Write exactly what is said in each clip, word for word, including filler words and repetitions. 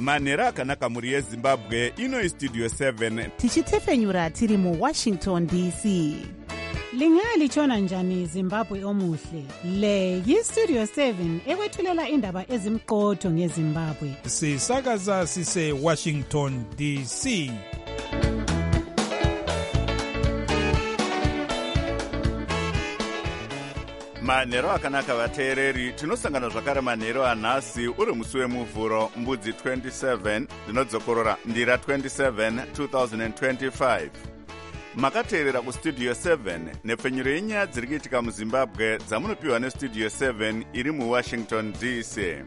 manhero akanaka mhuri yezimbabwe. Ino istudio seven tichitefenyura tiri muwashington D C. Lingalitshona njani Zimbabwe omuhle? Le yistudio seven ekwethulela indaba ezimqotho ngeZimbabwe. Sisakaza sise Washington D C. manhero akanaka vateereri, tinosangana zvakare manhero anhasi uri musi wemuvhuro mbudzi twenty-seven dzinodzokorora ndira twenty-seven two thousand twenty-five. makateerera kustudio seven nepfenyuro yenyaya dziri kuitika muzimbabwe dzamunopiwa nestudio seven iri muwashington D C.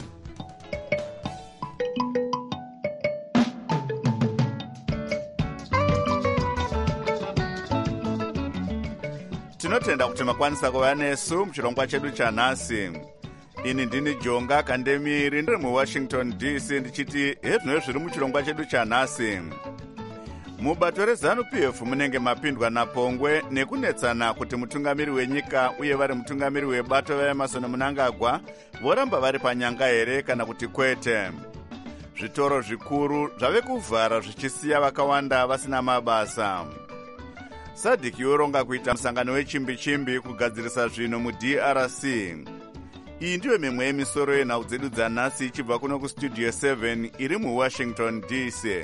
tinotenda kuti makwanisa kuva nesu muchirongwa chedu chanhasi. Ini ndini Jonga Kandemiri ndiri muwashington D C ndichiti hezvino zviri muchirongwa chedu chanhasi. Mubato reZANU-P F munenge mapindwa napongwe nekunetsana kuti mutungamiri wenyika uye vari mutungamiri webato vaEmmerson Mnangagwa voramba vari panyanga here kana kuti kwete. Zvitoro zvikuru zvave kuvhara zvichisiya vakawanda vasina mabasa. SADC yoronga kuita musangano wechimbi-chimbi kugadzirisa zvinhu muD R C. Iyi ndiyo mimwe yemisoro yenhau dzedu dzanhasi ichibva kuno kustudio seven iri muwashington D C.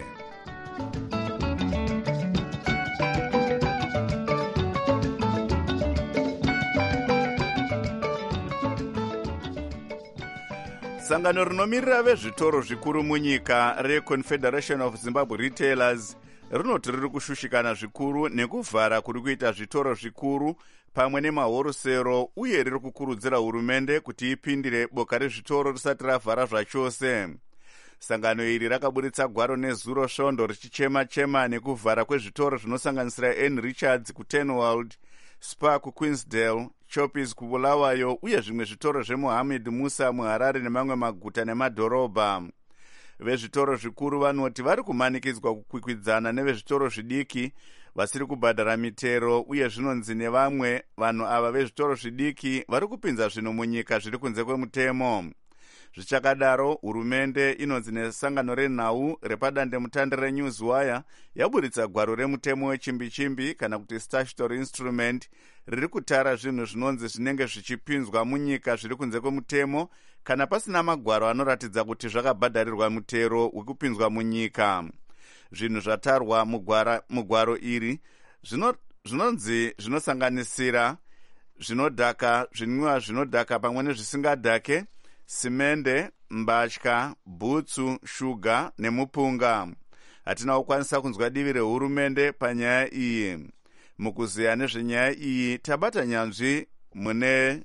Sangano rinomirira vezvitoro zvikuru munyika reConfederation of Zimbabwe Retailers rinoti riri kushushikana zvikuru nekuvhara kuri kuita zvitoro zvikuru pamwe nemahorosero uye riri kukurudzira hurumende kuti ipindire boka rezvitoro risati ravhara zvachose. Sangano iri rakaburitsa gwaro nezuro svondo richichema-chema nekuvhara kwezvitoro zvinosanganisira N Richards kuTenworld, Spar kuQueensdale, Choppies kuBulawayo uye zvimwe zvitoro zveMohammed Musa muHarare nemamwe maguta nemadhorobha. Vezvitoro zvikuru vanoti vari kumanikidzwa kukwikwidzana nevezvitoro zvidiki vasiri kubhadhara mitero uye zvinonzi nevamwe vanhu ava vezvitoro zvidiki vari kupinza zvinhu munyika zviri kunze kwemutemo. Zvichakadaro, hurumende inonzi nesangano renhau repadandemutande reNewswire yaburitsa gwaro remutemo wechimbi-chimbi kana kuti statutory instrument riri kutara zvinhu zvinonzi zvinenge zvichipinzwa munyika zviri kunze kwemutemo kana pasina magwaro anoratidza kuti zvakabhadharirwa mutero wekupinzwa munyika. Zvinhu zvatarwa mugwara, mugwaro iri zvinonzi zvinosanganisira zvinodhaka, zvinwiwa zvinodhaka pamwe nezvisingadhake, simende, mbatya, bhutsu, shuga nemupunga. Hatina kukwanisa kunzwa divi rehurumende panyaya iyi. Mukuziya nezvenyaya iyi tabata nyanzvi mune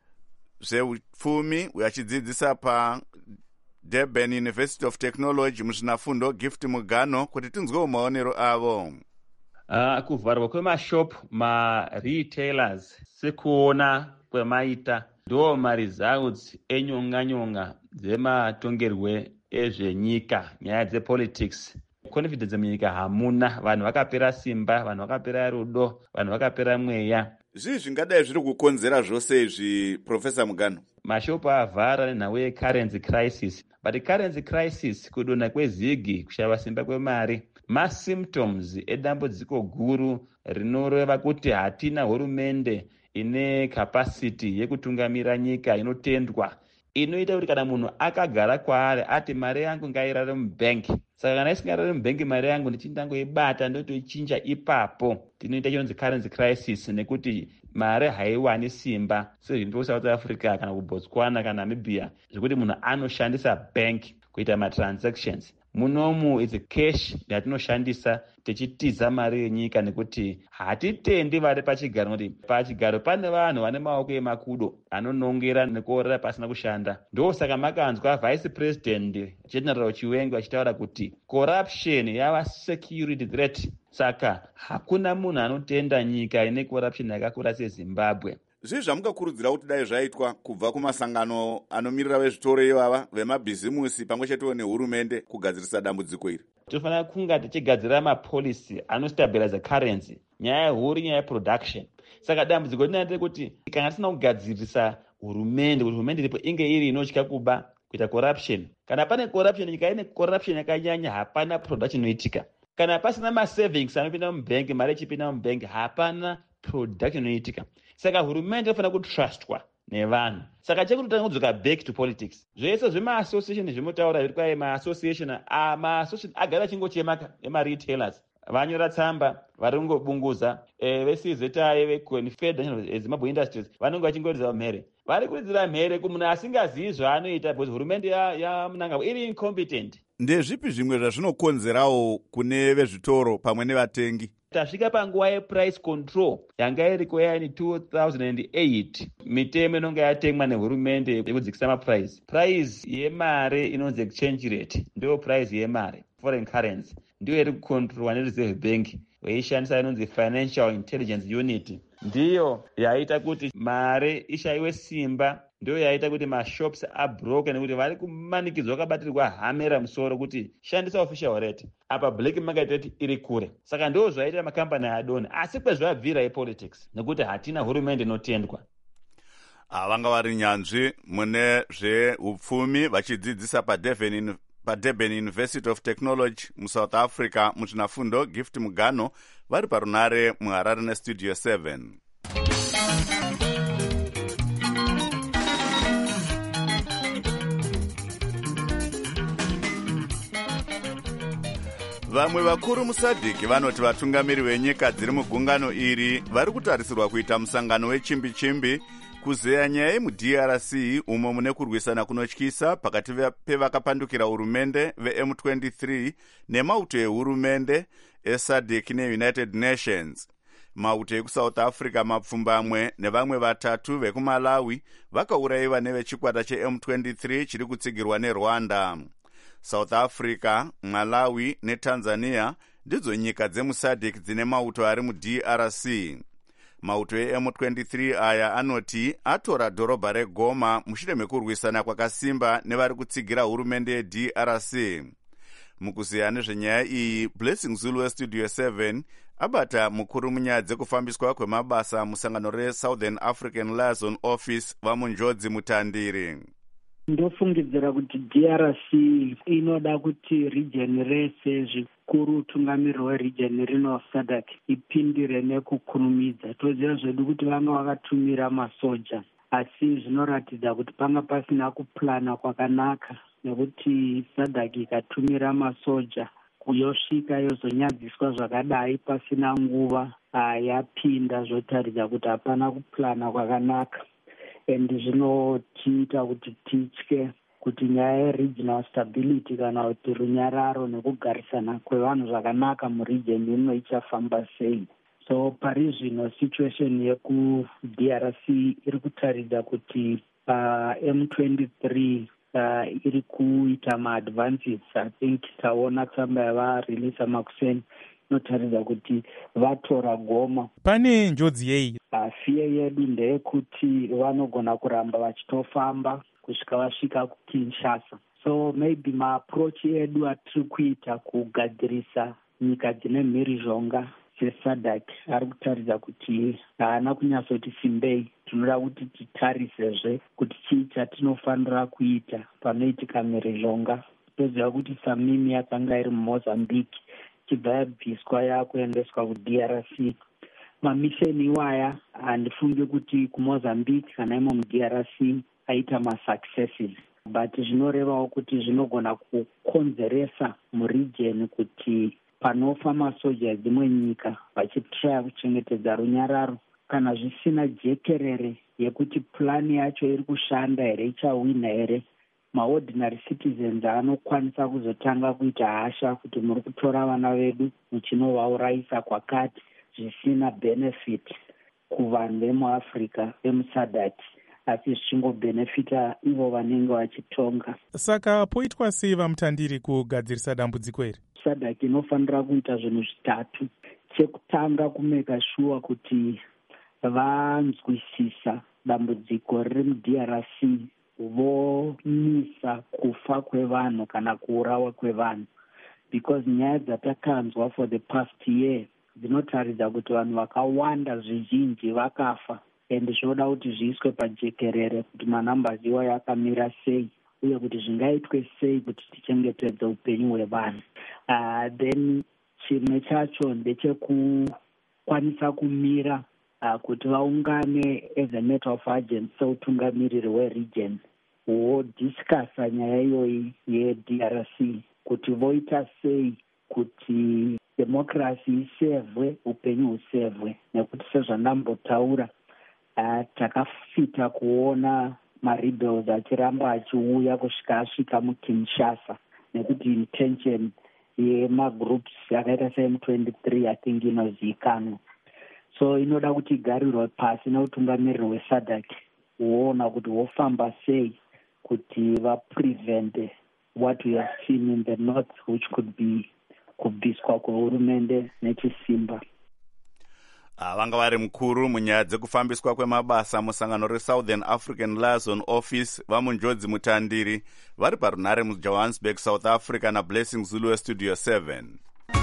zveupfumi achidzidzisa paDurban University of Technology muzvinafundo Gift Mugano kuti tinzwewo maonero avo. Uh, kuvharwa kwemashopu maretailers sekuona kwemaita ndo maresults enyonga-nyonga dzematongerwe ezvenyika, nyaya dzepolitics. Confidence munyika hamuna, vanhu vakapera simba, vanhu vakapera rudo, vanhu vakapera mweya. Zvii zvingadai zviri kukonzera zvose izvi, Professor Mugano? Mashopu avhara nenhau yecurrency crisis. But currency crisis, kudonha kwezigi, kushava simba kwemari, masymptoms edambudziko guru rinoreva kuti hatina hurumende ine capacity yekutungamira nyika inotendwa, inoita kuti kana munhu akagara kwaari ati mari yangu ngairare mubhengi, saka kana isingarare mubhengi mari yangu ndichindangoibata ndotoichinja ipapo, tinoita chinonzi currency crisis nekuti mari haiwani simba sezviri South Africa kana kuBotswana kana Namibia zvekuti munhu anoshandisa bank kuita matransactions. Munomu is cash yatinoshandisa tichitiza mari yenyika nekuti hatitendi vari pachigaro, kuti pachigaro pane vanhu vane maoko emakudo anonongera nekuorera pasina kushanda. Ndo saka makanzwa vice president General Chiwengu achitaura kuti corruption yava security threat, saka hakuna munhu anotenda nyika ine corruption yakakura seZimbabwe. Zvii zvamukakurudzira kuti dai zvaitwa kubva kumasangano anomirira vezvitoro ivava, vemabhizimusi pamwe chetewo nehurumende kugadzirisa dambudziko iri? Tofanira kunga tichigadzira mapolicy anostabilize currency, nyaya huru, nyaya yeproduction. Saka dambudziko rinoita kuti kana tisina kugadzirisa hurumende, kuti hurumende iripo inge iri inotya kuba, kuita corruption. Kana pane corruption, nyika ine corruption yakanyanya, hapana production inoitika. Kana pasina masavings anopinda mubhengi, mari ichipinda mubhengi, hapana production inoitika. Saka hurumende inofanira kutrustwa nevanhu. Saka chekutotanga kudzoka back to politics. Zvese zvema-association zvimotaura zviri kwaye ma-association, ma-association agara achingochema ema-retailers. Vanyora tsamba, vari kungobunguza, e, vesizetaye veConfederation of Zimbabwe Industries vanenge vachingoridza mhere. Vari kuridzira mhere kumunhu asingazivi zvaanoita because hurumende yamunangagwa iri incompetent. Ndezvipi zvimwe zvazvinokonzerawo kune vezvitoro pamwe nevatengi? Tasvika panguva yeprice control yanga iriko yaini two thousand eight. Mitemo inonga yatengwa nehurumende yekudzikisa maprice. Price yemare inonzi exchange rate ndiyo price yemare, foreign currency ndiyo iri kucontrolwa nereserve bank veishandisa inonzi financial intelligence unit. Ndiyo yaita kuti mare ishayiwe simba, ndiyo yaita kuti mashops abroke nekuti vari kumanikidzwa vakabatirwa hamera musoro kuti shandisa official rate, apa black market rate iri kure. Saka ndiyo zvaita makambani adoni, asi kwezvabvira yepolitics nekuti hatina hurumende inotendwa. Vanga vari nyanzvi mune zveupfumi vachidzidzisa paDurban paDurban University of Technology muSouth Africa muzvinafundo Gift Mugano vari parunare muHarare neStudio seven. Vamwe vakuru musadhiki vanoti vatungamiri venyika dziri mugungano iri vari kutarisirwa kuita musangano wechimbi-chimbi kuzeya nyaya yemuD R C umo mune kurwisana kunotyisa pakati pevakapandukira hurumende veM twenty-three nemauto ehurumende eSADC neUnited Nations. Mauto ekuSouth Africa mapfumbamwe nevamwe vatatu vekuMalawi vakaurayiwa nevechikwata cheM twenty-three chiri kutsigirwa neRwanda. South Africa, Malawi neTanzania ndidzo nyika dzemuSADC dzine mauto ari muD R C. Mauto eM twenty-three aya anoti atora dhorobha reGoma mushure mekurwisana kwakasimba nevari kutsigira hurumende yeD R C. Mukuziya nezvenyaya iyi, Blessing Zulu weStudio seven abata mukuru munyaya dzekufambiswa kwemabasa musangano reSouthern African Liaison Office vamunjodzi Mutandiri. Ndofungidzira kuti D R C inoda kuti region rese zvikuru tungamiri weregion rino SADC ipindire nekukurumidza. Toziva zvedu kuti vanga vakatumira masoja, asi zvinoratidza kuti panga pasina kuplana kwakanaka, nekuti SADC ikatumira masoja kuyosvika yozonyadziswa zvakadai pasina nguva yapinda, zvotaridza kuti hapana kuplana kwakanaka. And zvinotiita kuti titye kuti nyaya yeregional stability kana kuti runyararo nekugarisana kwevanhu zvakanaka muregion ino ichafamba sei. So pari zvino situation yekuD R C iri kutaridza kuti uh, M twenty-three uh, iri kuita maadvances. I think taona tsamba yavareleasa makuseni inotaridza kuti vatora Goma. Pane njodzi yei? Fiye yedu ndeyekuti vanogona kuramba vachitofamba kusvika vasvika kuKinshasa. So maybe maapproach edu atiri kuita kugadzirisa nyika dzine mhirizhonga seSADC ari kutaridza kuti haana kunyatsoti simbei. Tinoda kuti titarisezve kuti chii chatinofanira kuita panoitika mhirizhonga. Toziva kuti samimi yakanga iri muMozambique chibva yabviswa yakuendeswa kuD R C. Mamisheni iwaya handifungi kuti kuMozambique kana imo muD R C aita masuccesses, but zvinorevawo kuti zvinogona kukonzeresa muregion kuti panofa masoja dzimwe nyika vachitraya kuchengetedza runyararo, kana zvisina jekerere yekuti plani yacho iri kushanda here, ichawina here, maordinary citizens anokwanisa kuzotanga kuita hasha kuti muri kutora vana vedu muchinovaurayisa kwakati zvisina benefit kuvanhu vemuAfrica vemuSADC, asi zvichingobhenefita ivo vanenge vachitonga. Saka poitwa sei vaMutandiri kugadzirisa dambudziko iri? SADC inofanira kuita zvinhu zvitatu. Chekutanga, kumeka sure kuti vanzwisisa dambudziko riri muD R C, vomisa kufa kwevanhu kana kuurawa kwevanhu, because nyaya dzatakanzwa for the past year dzinotaridza kuti vanhu vakawanda zvizhinji vakafa, and zvinoda kuti zviiswe pajekerere kuti manambers iwayo akamira sei. uye kuti zvingaitwe sei kuti tichengetedze upenyu hwevanhu. Uh, then chimwe chacho ndechekukwanisa kumira uh, kuti vaungane as a matter of urgency seutungamiriri weregion wodiscasa nyaya iyoyi ye-D R C kuti voita sei kuti democracy isevwe, upenyu husevwe, nekuti sezvandambotaura uh, takafita kuona marebels achiramba achiuya kusvika asvika mukinshasa nekuti intention yemagroups yakaita seM twenty-three I think inozivikanwa. So inoda kuti igarirwe pasi neutungamiriri weSADC woona kuti wofamba sei kuti vaprevent what we have seen in the north, which could be kubviswa kwehurumende nechisimba. Vanga vari mukuru munyaya dzekufambiswa kwemabasa musangano reSouthern African Liaison Office vamunjodzi mutandiri vari parunhare muJohannesburg, South Africa naBlessing Zulu Studio seven.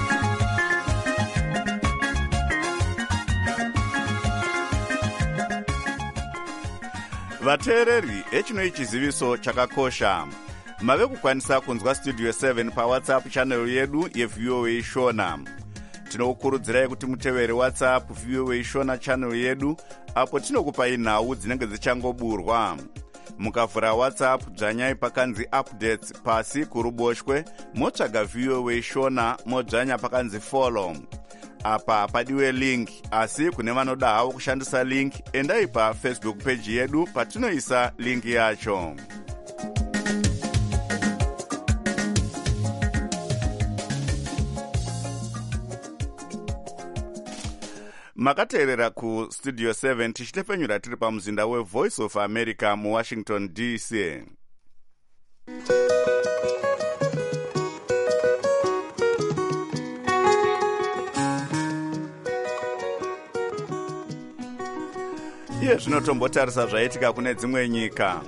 Vateereri, echinoi chiziviso chakakosha. Mave kukwanisa kunzwa Studio seven paWhatsApp channel yedu yeV O A Shona. Tinokukurudzirai kuti mutevere WhatsApp V O A Shona channel yedu apo tinokupai nhau dzinenge dzichangoburwa. Mukavhura WhatsApp dzvanyai pakanzi updates pasi kuruboshwe motsvaga V O A Shona modzvanya pakanzi follow. Apa padiwe link, asi kune vanoda havo kushandisa link endai pa Facebook page yedu patinoisa link yacho. Makateerera ku Studio seven tichitefenyura tiri pamuzinda weVoice of America muWashington D C. Iye zvinotombotarisa zvaitika kune dzimwe nyika.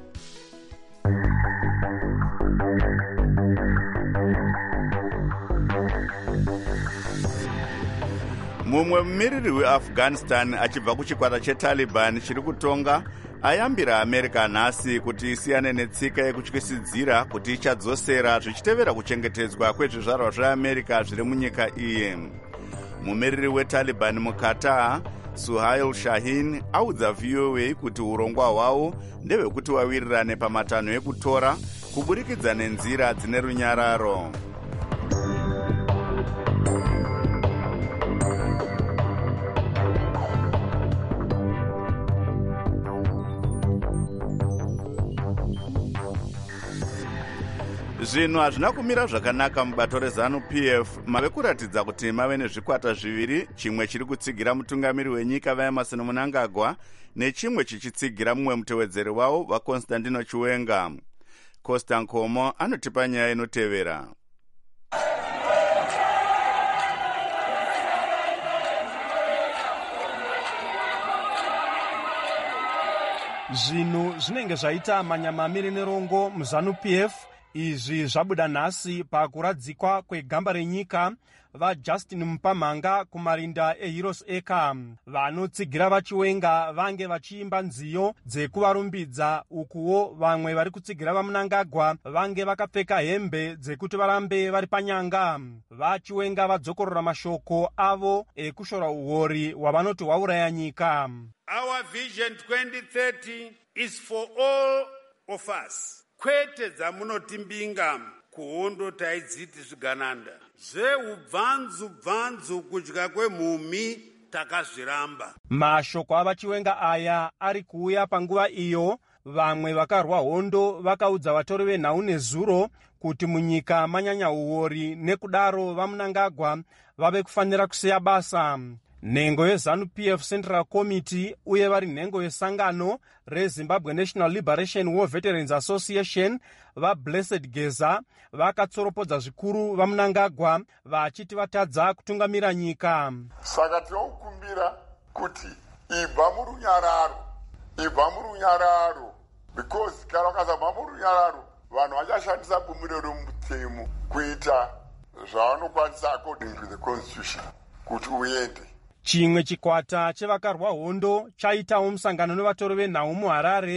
Mumwe mumiriri weAfghanistan achibva kuchikwata cheTaliban chiri kutonga ayambira America nhasi kuti isiyane netsika yekutyisidzira kuti ichadzosera zvichitevera kuchengetedzwa kwezvizvarwa zveAmerica zviri munyika iyi. Mumiriri weTaliban muQatar, Suhail Shaheen, audza V O A kuti urongwa hwavo ndehwekuti wawirirane pamatanho ekutora kuburikidza nenzira dzine runyararo. Zvinhu hazvina kumira zvakanaka mubato reZANU P F. Mave kuratidza kuti mave nezvikwata zviviri, chimwe chiri kutsigira mutungamiri wenyika vaEmerson Mnangagwa nechimwe chichitsigira mumwe mutevedzeri wavo vaConstantino Chiwenga. Costa Nkomo anotipa nyaya inotevera. Zvinhu zvinenge zvaita manyamamiri nerongo muZANU P F izvi zvabuda nhasi pakuradzikwa kwegamba renyika vaJustin Mupamhanga kumarinda eHeroes Acre. Vanotsigira vaChiwenga vange vachiimba nziyo dzekuvarumbidza, ukuwo vamwe vari kutsigira vaMnangagwa vange vakapfeka hembe dzekuti varambe vari panyanga. VaChiwenga vadzokorora mashoko avo ekushora uori hwavanoti hwauraya nyika. Our vision twenty thirty is for all of us. Kwete dzamunotimbinga kuhondo taidziti zvigananda zveubvanzu bvanzu kudya kwemhumi takazviramba. Mashoko avaChiwenga aya ari kuuya panguva iyo vamwe vakarwa hondo vakaudza vatori venhau nezuro kuti munyika manyanya uori, nekudaro vaMnangagwa vave kufanira kusiya basa. Nhengo yeZANU P F Central Committee uye vari nhengo yesangano reZimbabwe National Liberation War Veterans Association vaBlessed Geza vakatsoropodza zvikuru vaMnangagwa vachiti vatadza kutungamira nyika. Saka tinokumbira kuti ibva murunyararo, ibva murunyararo, because kana vakasabva murunyararo vanhu vachashandisa bumiro romutemo kuita zvavanokwanisa according to the constitution kuti uende. Chimwe chikwata chevakarwa hondo chaitawo musangano nevatori venhau muHarare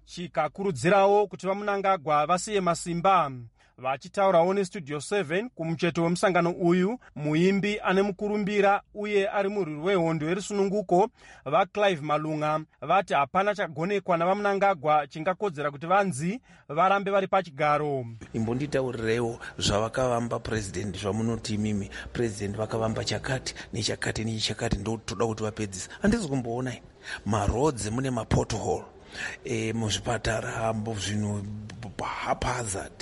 chikakurudzirawo kuti vamunangagwa vasiye masimba. Vachitaurawo nestudio seven kumucheto wemusangano uyu, muimbi ane mukurumbira uye ari murwi wehondo yerusununguko vaClive Malunga vati hapana chagonekwa navamunangagwa chingakodzera kuti vanzi varambe vari pachigaro. Imbonditaurirewo zvavakavamba president, zvamunoti imimi president vakavamba chakati nechakati nechakati, ndotoda kuti vapedzisa. Handisi kumboona ini marodzi mune mapothole e, muzvipatara zvinhu haphazard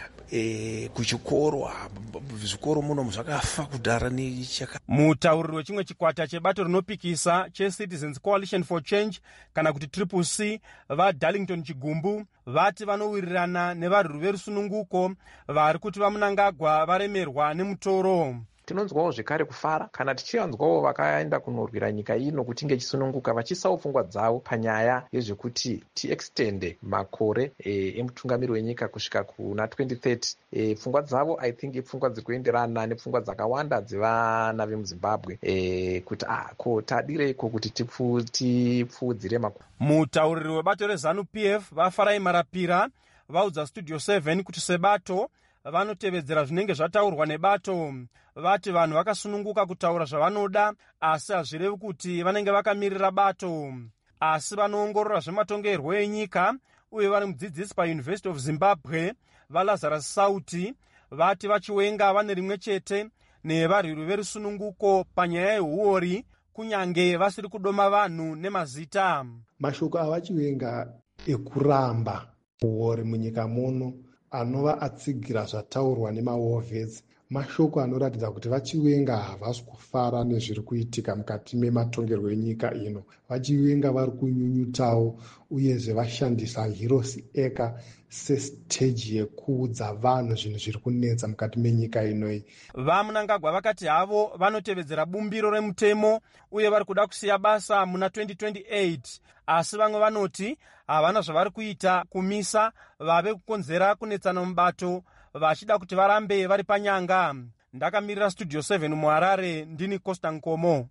e, kuchikoro zvikoro muno zvakafa kudhara nechakati. Mutauriri wechimwe chikwata chebato rinopikisa cheCitizens Coalition for Change kana kuti Triple C vaDarlington Chigumbu vati vanowirirana nevarwi verusununguko vari kuti vamunangagwa varemerwa nemutoro. Tinonzwawo zvekare kufara kana tichivanzwawo vakaenda kunorwira nyika ino kuti inge chisununguka vachisawo pfungwa dzavo panyaya yezvekuti tiextende makore e, emutungamiri wenyika kusvika kuna twenty thirty. E, pfungwa dzavo I think ipfungwa dziri kuenderana nepfungwa dzakawanda dzevana vemuZimbabwe e, kuti ah, ko tadireiko kuti tipfuudzire makore. Mutauriri webato reZanu-P F vaFarai Marapira vaudza Studio seven kuti sebato vanotevedzera zvinenge zvataurwa nebato. Vati vanhu vakasununguka kutaura zvavanoda, asi hazvirevi kuti vanenge vakamirira bato. Asi vanoongorora zvematongerwo enyika uye vari mudzidzisi paUniversity of Zimbabwe vaLazarus Sauti vati vachiwenga vane rimwe chete nevarwiri verusununguko panyaya yehuori, kunyange vasiri kudoma vanhu nemazita. Mashoko avachiwenga ekuramba huori munyika muno anova atsigira zvataurwa nemaWarVets, mashoko anoratidza kuti vachiwenga havasi kufara nezviri kuitika mukati mematongerwo enyika ino. Vachiwenga vari kunyunyutawo uyezve vashandisa Heroes eka sesiteji yekuudza vanhu zvinhu zviri kunetsa mukati menyika inoi. Vamunangagwa vakati havo vanotevedzera bumbiro remutemo uye vari kuda kusiya basa muna twenty twenty-eight, asi vamwe vanoti havana zvavari kuita kumisa vave kukonzera kunetsana mubato, vachida kuti varambe vari panyanga. Ndakamirira Studio seven muHarare, ndini Costa Nkomo.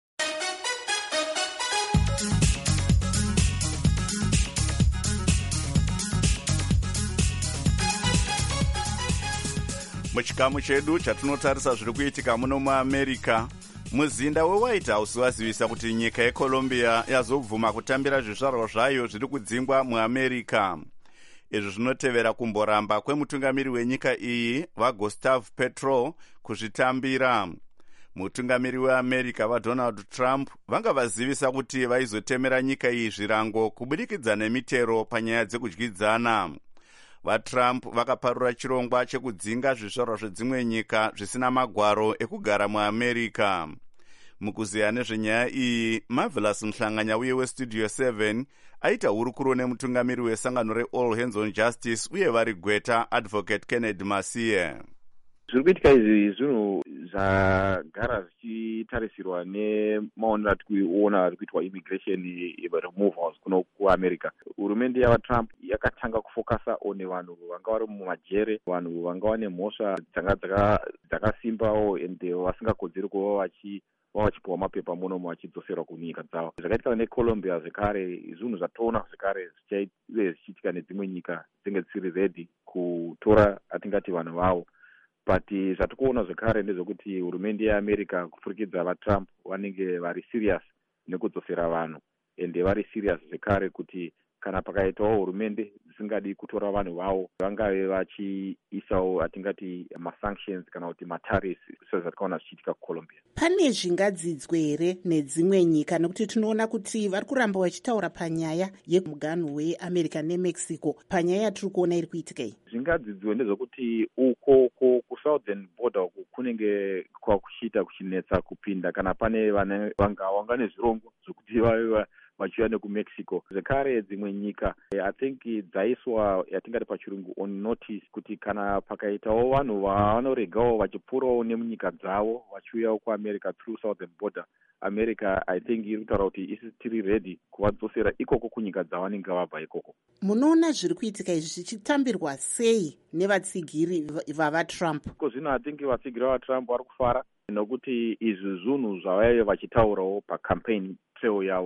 Muchikamu chedu chatinotarisa zviri kuitika muno muAmerica, muzinda weWhite House wazivisa kuti nyika yeColombia yazobvuma kutambira zvizvarwa zvayo zviri kudzingwa muAmerica. Izvi zvinotevera kumboramba kwemutungamiri wenyika iyi vaGustavo Petro kuzvitambira. Mutungamiri weAmerica vaDonald Trump vanga vazivisa kuti vaizotemera nyika iyi zvirango kubudikidza nemitero panyaya dzekudyidzana. VaTrump vakaparura chirongwa chekudzinga zvizvarwa zvedzimwe nyika zvisina magwaro ekugara muAmerica. Mukuziya nezvenyaya iyi, Marvelous Mhlanganya uye weStudio seven aita hurukuro nemutungamiri wesangano reAll Hands on Justice uye vari Gweta Advocate Kennedy Masiye. Zviri kuitika izvi zvinhu zvagara zvichitarisirwa nemaonero atikuona ari kuitwa immigration removals kuno kuAmerica. Hurumende yavaTrump yakatanga kufokasa one vanhu vanga vari mumajere, vanhu vanga vane mhosva dzanga dzakasimbawo ende vasingakodzeri kuva vachi vachipiwa mapepa muno vachidzoserwa kunyika dzavo. Zvakaitika neColombia zvekare zvinhu zvatoona zvekare zvichiitika nedzimwe nyika dzinenge dzisiri ready kutora atingati vanhu vavo. But zvatikuona zvekare ndezvekuti hurumende yeAmerica kupfurikidza vaTrump vanenge vari serious nekudzosera vanhu, ende vari serious zvekare kuti kana pakaitawo hurumende dzisingadi kutora vanhu vavo vangave vachiisawo atingati masanctions kana kuti matariffs sezvatikaona zvichiitika kuColombia. Pane zvingadzidzwe here nedzimwe nyika, nekuti tinoona kuti vari kuramba vachitaura panyaya yemuganhu weAmerica neMexico, panyaya yatiri kuona iri kuitika iyi? Zvingadzidzwe ndezvekuti uko kusouthern border uko kunenge kwakuchiita kuchinetsa kupinda kana pane vanga vanga nezvirongo zvokuti vave vachiuya nekuMexico. Zvekare dzimwe nyika I think dzaiswa yatingati pachirungu on notice kuti kana pakaitawo vanhu vanoregawo vachipfuurawo nemunyika dzavo vachiuyawo kuAmerica through southern border, America I think iri kutaura kuti isi tiri ready kuvadzosera ikoko kunyika dzavanenge vabva ikoko. Munoona zviri kuitika izvi zvichitambirwa sei nevatsigiri vavaTrump? Ko zvino I think vatsigiri vavaTrump vari kufara nokuti izvi zvinhu zvavaive vachitaurawo pacampaign trail yavo,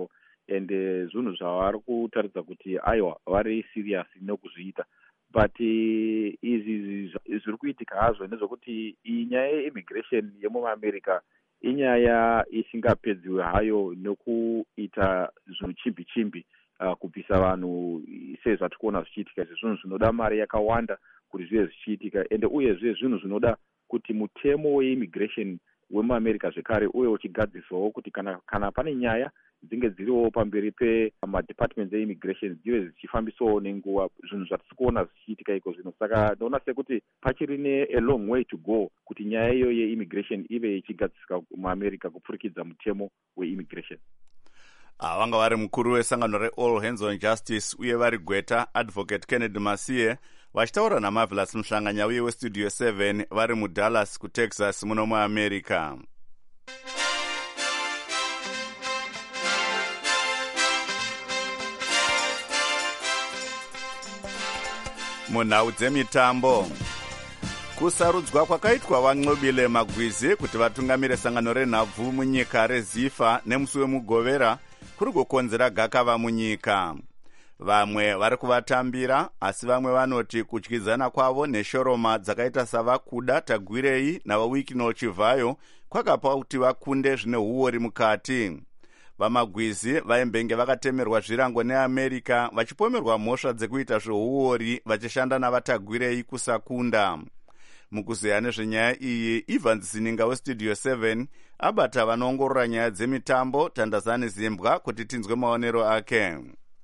and uh, zvinhu zvavari kutaridza kuti aiwa vari serious nekuzviita. But uh, izvi zviri kuitika hazvo nezvokuti iyi nyaya yeimmigration yemumaamerica inyaya isingapedziwe hayo nekuita zvinhu chimbi chimbi uh, kubvisa vanhu sezvatikuona zvichiitika. Izvi zvinhu zvinoda mari yakawanda kuti zvive zvichiitika, ende uyezve zvinhu zvinoda kuti mutemo weimmigration wemuamerica zvekare uye uchigadziswawo kuti kana, kana pane nyaya dzinge dziriwo pamberi pemadepartments eimmigration dzive dzichifambisawo nenguva, zvinhu zvatiri kuona zvichiitika iko zvino. Saka ndoona sekuti pachiri ne a long way to go kuti nyaya iyo yeimmigration ive ichigadziswa muamerica kupfurikidza mutemo weimmigration. Vanga vari mukuru wesangano reAll Hands on Justice uye vari Gweta Advocate Kennedy Masiye vachitaura naMarvelous Mhlanganya uye westudio seven vari muDallas kuTexas muno muAmerica. Munhau dzemitambo, kusarudzwa kwakaitwa vaNxobile Magwizi kuti vatungamire sangano renhabvu munyika reZIFA nemusi wemugovera kuri kukonzera gakava munyika. Vamwe vari kuvatambira, asi vamwe vanoti kudyidzana kwavo neshoroma dzakaita savakuda Tagwirei navaWicknell Chivhayo kwakapa kuti vakunde zvine huori mukati. VaMagwizi vaimbenge vakatemerwa zvirango neAmerica vachipomerwa mhosva dzekuita zveuori vachishanda navatagwirei kusakunda. Mukuzeya nezvenyaya iyi, Evans Zininga westudio seven abata vanoongorora nyaya dzemitambo Tandazani Zimbwa kuti tinzwe maonero ake.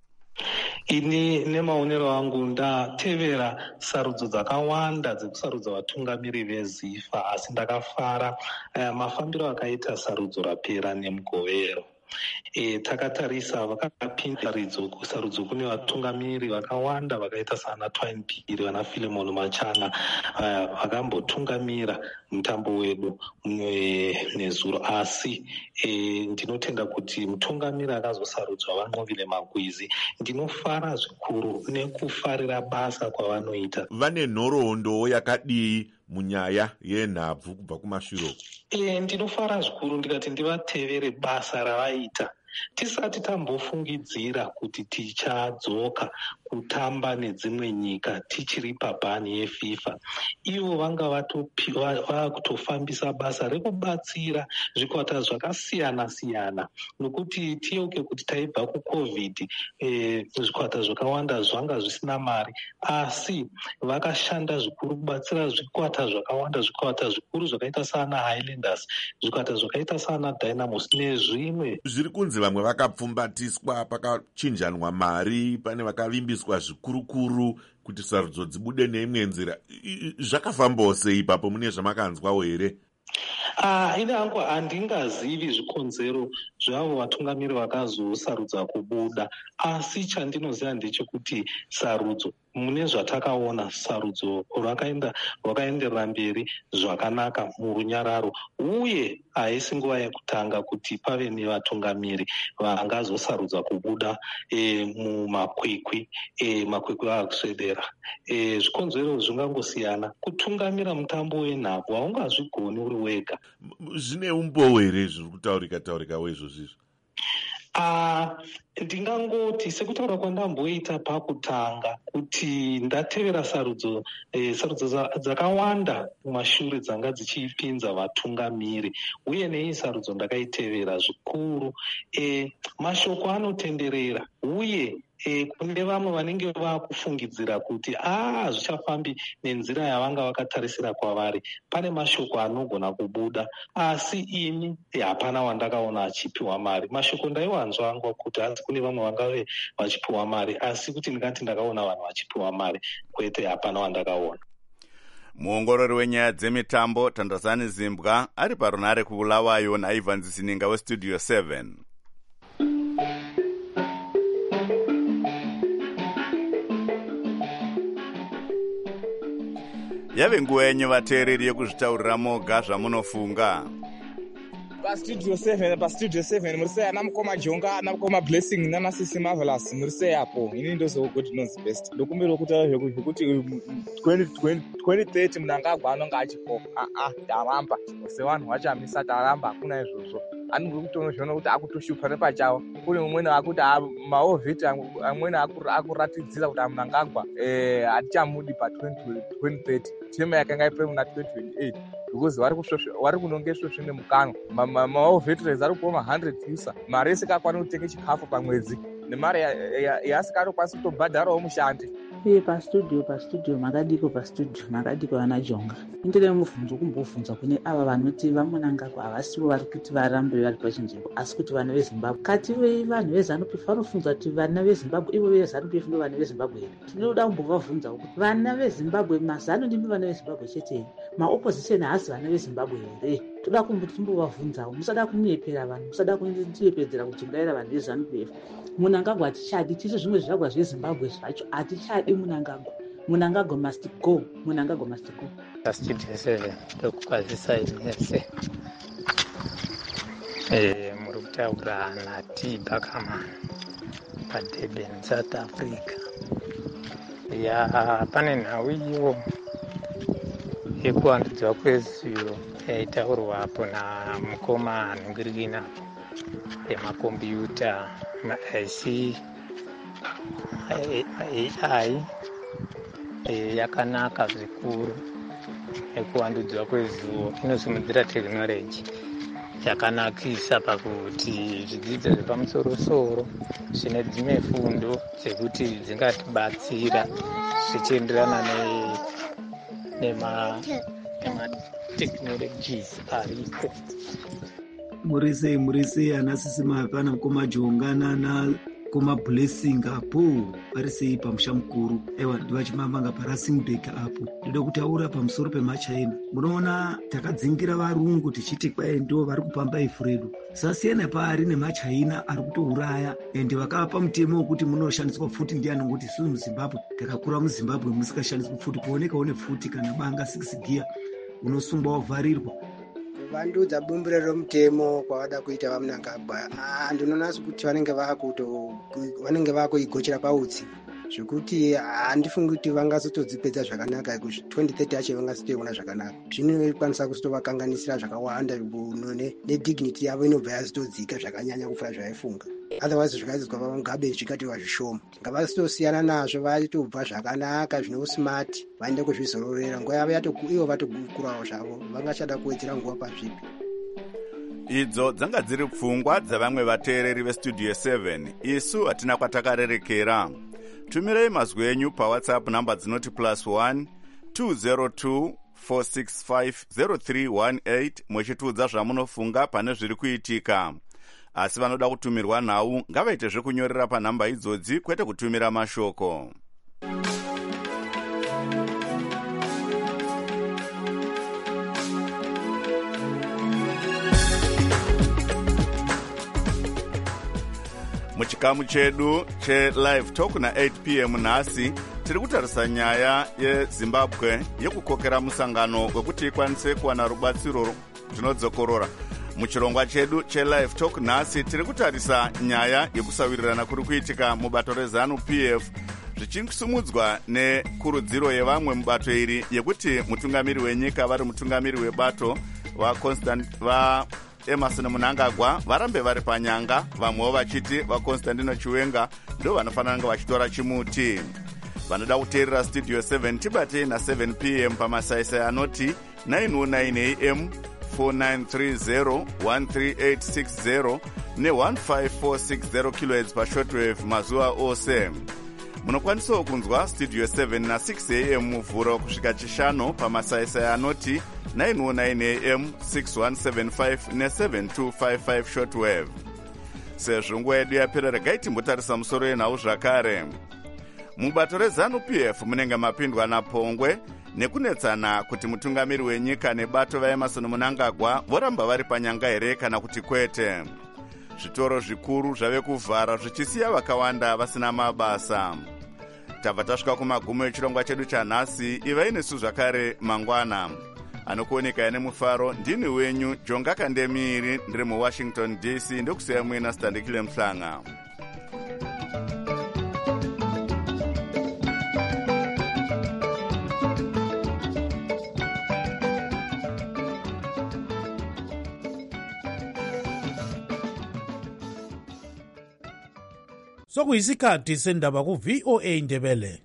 Ini nemaonero angu ndatevera sarudzo dzakawanda dzekusarudza vatungamiri veZIFA, asi ndakafara uh, mafambiro akaita sarudzo rapera nemugovero. E, takatarisa vakapinda ridzo kusarudzo kune vatungamiri vakawanda vakaita sana Twine Piri vana Philemon Machana uh, vakambotungamira mutambo wedu e, nezuro, asi e, ndinotenda kuti mutungamiri akazosarudzwa vaNxobile Magwizi. Ndinofara zvikuru nekufarira basa kwavanoita. Vane nhoroondo yakadii munyaya yenhabvu kubva kumashure? E, ndinofara zvikuru ndikati ndivatevere basa ravaita tisati tambofungidzira kuti tichadzoka kutamba nedzimwe nyika tichiri pabhani yeFIFA. Ivo vanga vakutofambisa basa rekubatsira zvikwata zvakasiyana siyana, nokuti tiyeuke kuti taibva kuCovid, e, zvikwata zvakawanda zvanga zvisina mari, asi vakashanda zvikuru kubatsira zvikwata zvakawanda, zvikwata zvikuru zvakaita sana Highlanders, zvikwata zvakaita sana Dynamos nezvimwe. Zviri kunzi vamwe vakapfumbatiswa, pakachinjanwa mari, pane vakavimbiswa zvikurukuru kuti sarudzo dzibude neimwe nzira. Zvakafambawo sei ipapo? Mune zvamakanzwawo here? Ah, ine hangu handingazivi zvikonzero zvavo vatungamiri vakazosarudza kubuda, asi chandinoziva ndechekuti sarudzo, mune zvatakaona sarudzo rwakaenda rwakaenderera mberi zvakanaka murunyararo, uye haisi nguva yekutanga kuti pave nevatungamiri vangazosarudza kubuda e, mumakwikwi e, makwikwi akusvedera. E, zvikonzero zvingangosiyana. Kutungamira mutambo wenhabvu haungazvigoni uri wega. Zvine umbowo here zviri kutaurika taurika weizvozvizvo? Uh, ndingangoti sekutaura kwandamboita pakutanga kuti ndatevera sarudzo eh, sarudzo dzakawanda mumashure dzanga dzichipinza vatungamiri, uye nei sarudzo ndakaitevera zvikuru. Eh, mashoko anotenderera, uye E, kune vamwe vanenge vakufungidzira kuti ah zvichafambi nenzira yavanga vakatarisira kwavari. Pane mashoko anogona kubuda, asi ini hapana wandakaona achipiwa mari. Mashoko ndaiwanzwa angwa kuti asi kune vamwe vangave vachipiwa mari, asi kuti ndingati ndakaona vanhu vachipiwa mari, kwete hapana wandakaona. Muongorori wenyaya dzemitambo Tandazani Zimbwa ari parunare kuBulawayo naIvans Zininga westudio seven. Yave nguva yenyu vateereri yekuzvitaurira moga zvamunofunga. pastudio seven pastudio seven muri sei ana mukoma jonga ana mukoma blessing nana sisi marvelous muri sei apo ini ndozo good knows best ndokumbira kuti zvekuti twenty thirty munangagwa anonga achipoka a a taramba sevanhu vachamisa taramba hakuna izvozvo anogona kutonozviona kuti akutoshupa nepachawo kune mumweni akuti maovhiti amweni akuratidzira kuti munangagwa hatichamudi patwenty thirty tema yakanga ipe muna twenty twenty-eight because vari kunonge svosvo nemukanwa maovhetirezi ari kupiwa mahundred user mari isikakwana kutenga chikafu pamwedzi nemari yasikatokwanisa kutobhadharawo mushandi iye pastudio pastudio makadiko pastudio makadiko ana jonga indire mubvunzo kumbobvunza kune ava vanoti vamunangagwa havasivo vari kuti varambe vari pachinzvimbo asi kuti vana vezimbabwe kati vei vanhu vezanup f vanofunza kuti vana vezimbabwe ivo vezanup f ndo vana vezimbabwe here tinoda kumbovabvunza kuti vana vezimbabwe mazano ndimi vana vezimbabwe chete here maopposition haasi vana vezimbabwe here toda kumboti timbovabvunzawo musada kunyepera vanhu musada kutiyepedzera kuchimurayira vanhu vezanup f munangagwa hatichadi tisi zvimwe zvivakwa zvezimbabwe zvacho hatichadi munangagwa munangagwa must go munangagwa must go pastudio seven ndokukwazisa inese muri kutaura nati bakama padurban south africa ya pane nhau iyo yekuwandudzwa kwezuro yaitaurwapo namukoma anongirigina yemakombiyuta ma-ic ma-ai yakanaka zvikuru yekuwandudzwa kwezuwo inosimudzira tekinoloji yakanakisa pakuti zvidzidzo zvepamusorosoro zvine dzimwe fundo dzekuti dzingatibatsira zvichienderana nematekinolojis ariko. muri sei muri sei ana sisima pana mukoma jonga nana koma blessing apo vari sei pamusha mukuru aiwa ndivachimamanga parasimubek apo ndoda kutaura pamusoro pemachaina munoona takadzingira varungu tichiti kwai ndo vari kupamba ifredo sasiyana paari nemachaina ari kutouraya ende vakapa mutemo wekuti munoshandiswa pfuti ndiani ngokuti isusu muzimbabwe takakura muzimbabwe musikashandiswa pfuti kuonekawo nepfuti kana banga six gear unosungwa wavharirwa vandudza bumbiro romutemo kwavada kuita vamunangagwa ndinoona sekuti vanenge vakuto vanenge vakuigochera pautsi zvekuti handifungi kuti vangazotodzipedza zvakanaka twenty thirty yacho vangazotoiona zvakanaka zvinokwanisa kuzotovakanganisira zvakawanda nedignity yavo inobva yazotodzika zvakanyanya kufura zvavaifunga otherwise zvikaizwa pamugabe zvikati vazvishoma ngavazotosiyana nazvo vatobva zvakanaka zvine usmart vaende kuzvizororera nguva yavo ivo vatokurawo zvavo vangachada kuwedzera nguva pazvipi. idzo dzanga dziri pfungwa dzavamwe vateereri vestudio seven isu hatina kwatakarerekera. tumirei mazwi enyu pawhatsapp namba dzinoti plus one two zero two four six five zero three one eight muchitiudza zvamunofunga pane zviri kuitika. asi vanoda kutumirwa nhau ngavaite zvekunyorera panhamba idzodzi kwete kutumira mashoko. muchikamu chedu chelive talk na eight p m nhasi tiri kutarisa nyaya yezimbabwe yekukokera musangano wekuti ikwanise kuwana rubatsiro zvinodzokorora. muchirongwa chedu chelive talk nhasi tiri kutarisa nyaya yekusawirirana kuri kuitika mubato rezanu p f zvichisumudzwa nekurudziro yevamwe mubato iri yekuti mutungamiri wenyika vari mutungamiri webato vaconstant va emerson munangagwa varambe vari panyanga, vamwewo vachiti vaconstantino chiwenga ndo vanofanira kunge vachitora chimuti. vanoda kuteerera studio seven tibatei na seven p m pamasaisai anoti nine oh nine a m four nine three zero one three eight six zero ne one five four six zero kilohertz pashortwave mazuva ose. munokwanisawo kunzwa studio seven na six a m muvhuro kusvika chishanu pamasaisai anoti nine oh nine a m six one seven five ne seven two five five shortwave. sezvo nguva yedu yapera regai timbotarisa musoro yenhau zvakare. mubato rezanu p f munenge mapindwa napongwe nekunetsana kuti mutungamiri wenyika nebato vaemerson munangagwa voramba vari panyanga here kana kuti kwete. zvitoro zvikuru zvave kuvhara zvichisiya vakawanda vasina mabasa. tabva tasvika kumagumo echirongwa chedu chanhasi. ivai nesu zvakare mangwana. anokuoneka nemufaro. Ndini wenyu Jonga Kandemiri, ndiri muWashington D C. Ndokusiya mwena Standekile Mhlanga. Sokuyisikhathi sendaba ku V O A Ndebele.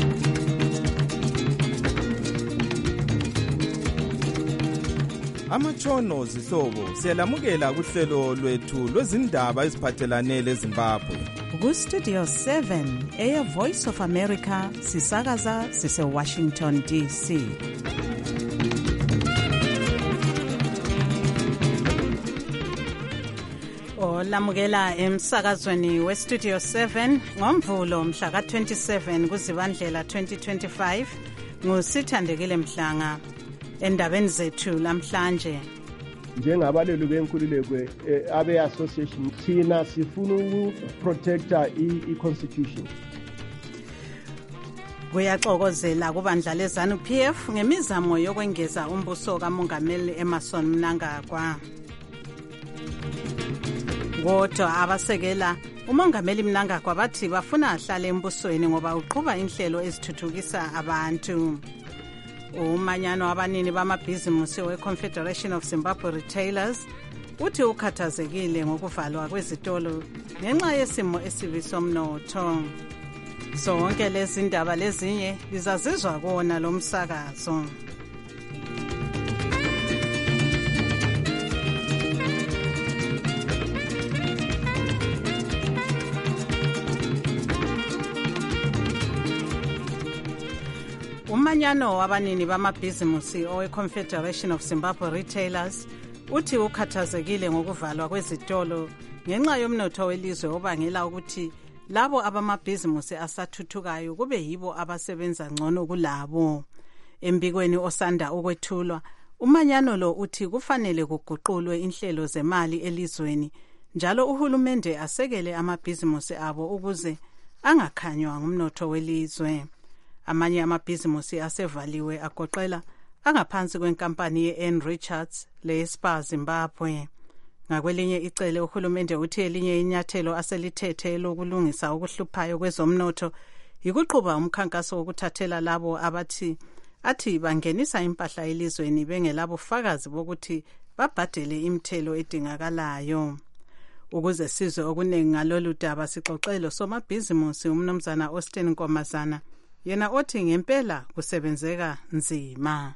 Amatshono zihlobo siyalamukela kuhlelo lwethu lwezindaba eziphathelane leZimbabwe. Ku Studio seven eya Voice of America sisakaza sise Washington D C. Olamukela emsakazweni we Studio seven ngomvulo mhla ka twenty-seven kuZibandlela twenty twenty-five nguSithandekile Mhlanga. Endabeni zethu lamhlanje, njengabalelu benkululeko abe association thina sifuna ukuprotecta i-constitution. Kuyaxokozela kubandla leZANU P F ngemizamo yokwengeza umbuso kaMongameli Emmerson Mnangagwa. Kodwa abasekela uMongameli Mnangagwa bathi bafuna ahlale embusweni ngoba uqhuba inhlelo ezithuthukisa abantu. Umanyano abanini bamabhizimusi we-Confederation of Zimbabwe Retailers uthi ukhathazekile ngokuvalwa kwezitolo ngenxa yesimo esibi somnotho. Zonke lezi ndaba lezinye lizazizwa kona lo msakazo. Umanyano wabanini bamabhizimusi owe-Confederation of Zimbabwe Retailers uthi ukhathazekile ngokuvalwa kwezitolo ngenxa yomnotho welizwe obangela ukuthi labo abamabhizimusi asathuthukayo kube yibo abasebenza ngcono kulabo. Embikweni osanda ukwethulwa, umanyano lo uthi kufanele kuguqulwe inhlelo zemali elizweni njalo uhulumende asekele amabhizimusi abo ukuze angakhanywa ngumnotho welizwe. Amanye amabhizimusi asevaliwe agoqela angaphansi kwenkampani ye-N Richards le-Spar Zimbabwe. Ngakwelinye icele uhulumende uthi elinye inyathelo aselithethe lokulungisa ukuhluphayo kwezomnotho yikuqhuba umkhankaso wokuthathela labo abathi athi bangenisa impahla elizweni bengelabufakazi bokuthi babhadele imithelo edingakalayo. Ukuze sizwe okuningi ngalolu daba sixoxelo somabhizimusi umnumzana Austin Nkomazana, yena othi ngempela kusebenzeka nzima.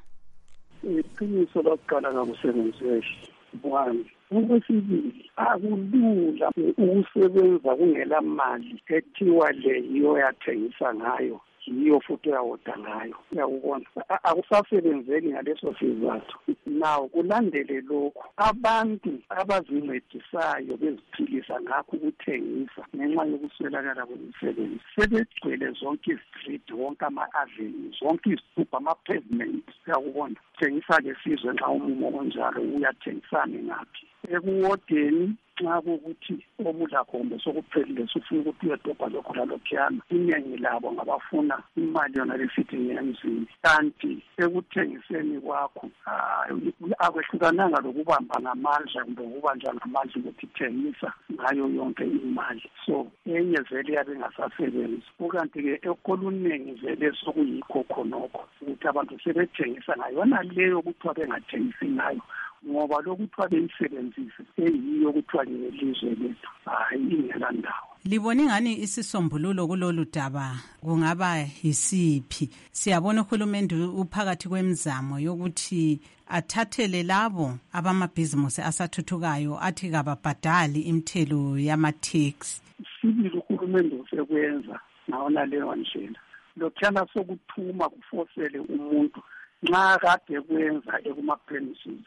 Iqiniso lokuqala ngakusebenzeki one. Okwesibili, akulula ukusebenza kungela mali ethiwa le yiyo yathengisa ngayo, yiyo futhi uyawoda ngayo. Uyakubona, akusasebenzeki ngaleso sizathu. Naw kulandele lokhu, abantu abazincedisayo beziphilisa ngakho ukuthengisa ngenxa yokuswelakala kwemisebenzi sebegcwele zonke i-street, wonke ama-avenues, zonke izitubhu, ama-pavement. Uyakubona, thengisa-ke sizwe nxa umumo onjalo uyathengisani ngaphi ekuwodeni nxa kukuthi obudlagombe sokuphelile sufuna ukuthi uyedobha lokho lalokhuyana. Iningi labo ngabafuna imali yona lesithi ngemzini, kanti ekuthengiseni kwakho akwehlukananga lokubamba ngamandla kumbe ukubanja ngamandla ukuthi thengisa ngayo yonke imali. So enye vele yabe ingasasebenzi, ukanti-ke ekoluningi vele sokuyikho khonokho ukuthi abantu sebethengisa ngayona leyo kuthiwa bengathengisi ngayo ngoba lokuthiwa beyisebenzise eyiyo kuthiwa ngelizwe lethu hayi ingela ndawo. Libona ngani isisombululo kulolu daba kungaba yisiphi? Siyabona uhulumende uphakathi kwemizamo yokuthi athathele labo abamabhizimusi asathuthukayo athi kababhadali imithelo yama-tax. Sibili uhulumende usekwenza ngawona leyo ndlela. Lokhuyana sokuthuma kufosele umuntu nxa kade kwenza ekuma-premises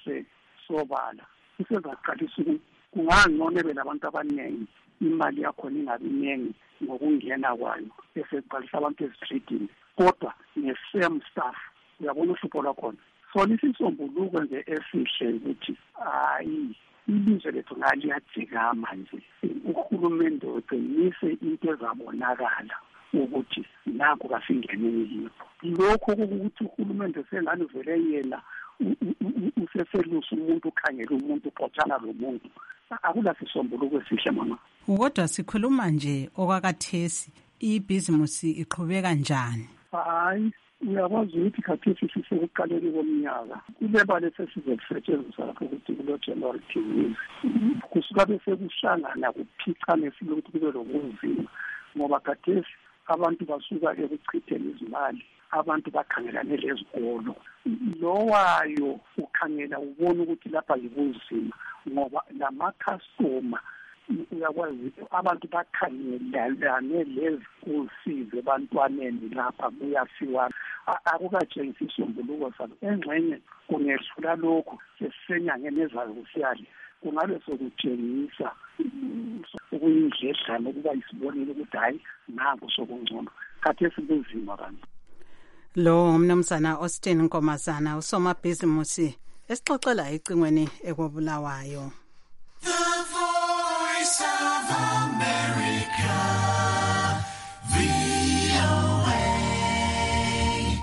asesobala usezaqalisa ukuthi kungangcono belabantu abaningi imali yakhona ingabi ningi ngokungena kwayo eseqalisa abantu ezitreatini kodwa nge-same staff. Uyabona uhlupho lwakhona. Sona isisombuluko nje esihle ukuthi hayi ilizwe lethu ngaliyajikama nje, uhulumende uqinise into ezabonakala ukuthi nakho kasingeneni yipho. Lokho ukuthi uhulumende sengani vele yena useselusa umuntu ukhangela umuntu uxoxana lo muntu akula sisombuluko esihle mama. Kodwa sikhuluma nje okwakathesi ibhizimusi iqhubeka njani? Hayi uyakwazi ukuthi khathesi sisekuqaleni komnyaka kulebale sesizokusetshenziswa lapho ukuthi kulo January T V kusuka bese kuhlangana kuphicane silokuthi kube lobunzima ngoba khathesi abantu basuka ekuchitheni izimali, abantu bakhangelane lezikolo. Lowayo ukhangela ubona ukuthi lapha yibunzima ngoba lama-customer uyakwazi abantu bakhangelane lezikusize ebantwaneni lapha kuyasiwa akukatshengisi isombuluko salo. Engxenye kungehlula lokhu sesisenyangeni ezayo kusiyale kungabe sokutshengisa ukuyindledlana ukuba isibonile ukuthi hayi nanku sokungcono khathesi kunzima kanti. Lo mnumzana Austin Nkomazana usomabhizimusi esixoxela icingweni ekobulawayo. The Voice of America, V O A.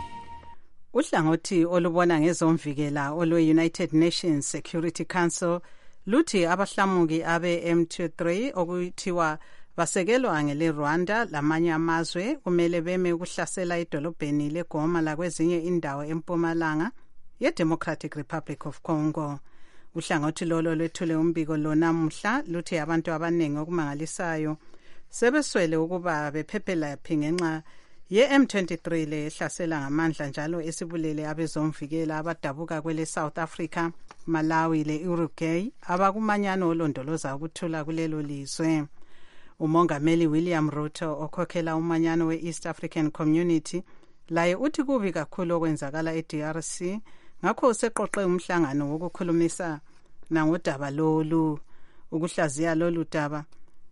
Uhlangothi olubona ngezomvikela olwe-United Nations Security Council luthi abahlamuki abe M twenty-three okuthiwa basekelwa ngele Rwanda lamanye amazwe kumele beme ukuhlasela idolobheni leGoma lakwezinye indawo empumalanga ye-Democratic Republic of Congo. Uhlangothi lolo lwethule umbiko lo namuhla luthi abantu abaningi okumangalisayo sebeswele ukuba bephephela phi ngenxa ye-M twenty-three le ehlasela ngamandla njalo esibulele abezomvikela abadabuka kwele South Africa, Malawi le Uruguay abakumanyano olondoloza ukuthula kulelo lizwe. Umongameli William Ruto okhokhela umanyano we-East African Community laye uthi kubi kakhulu okwenzakala e-D R C ngakho useqoqe umhlangano wokukhulumisa nangodaba lolu. Ukuhlaziya lolu daba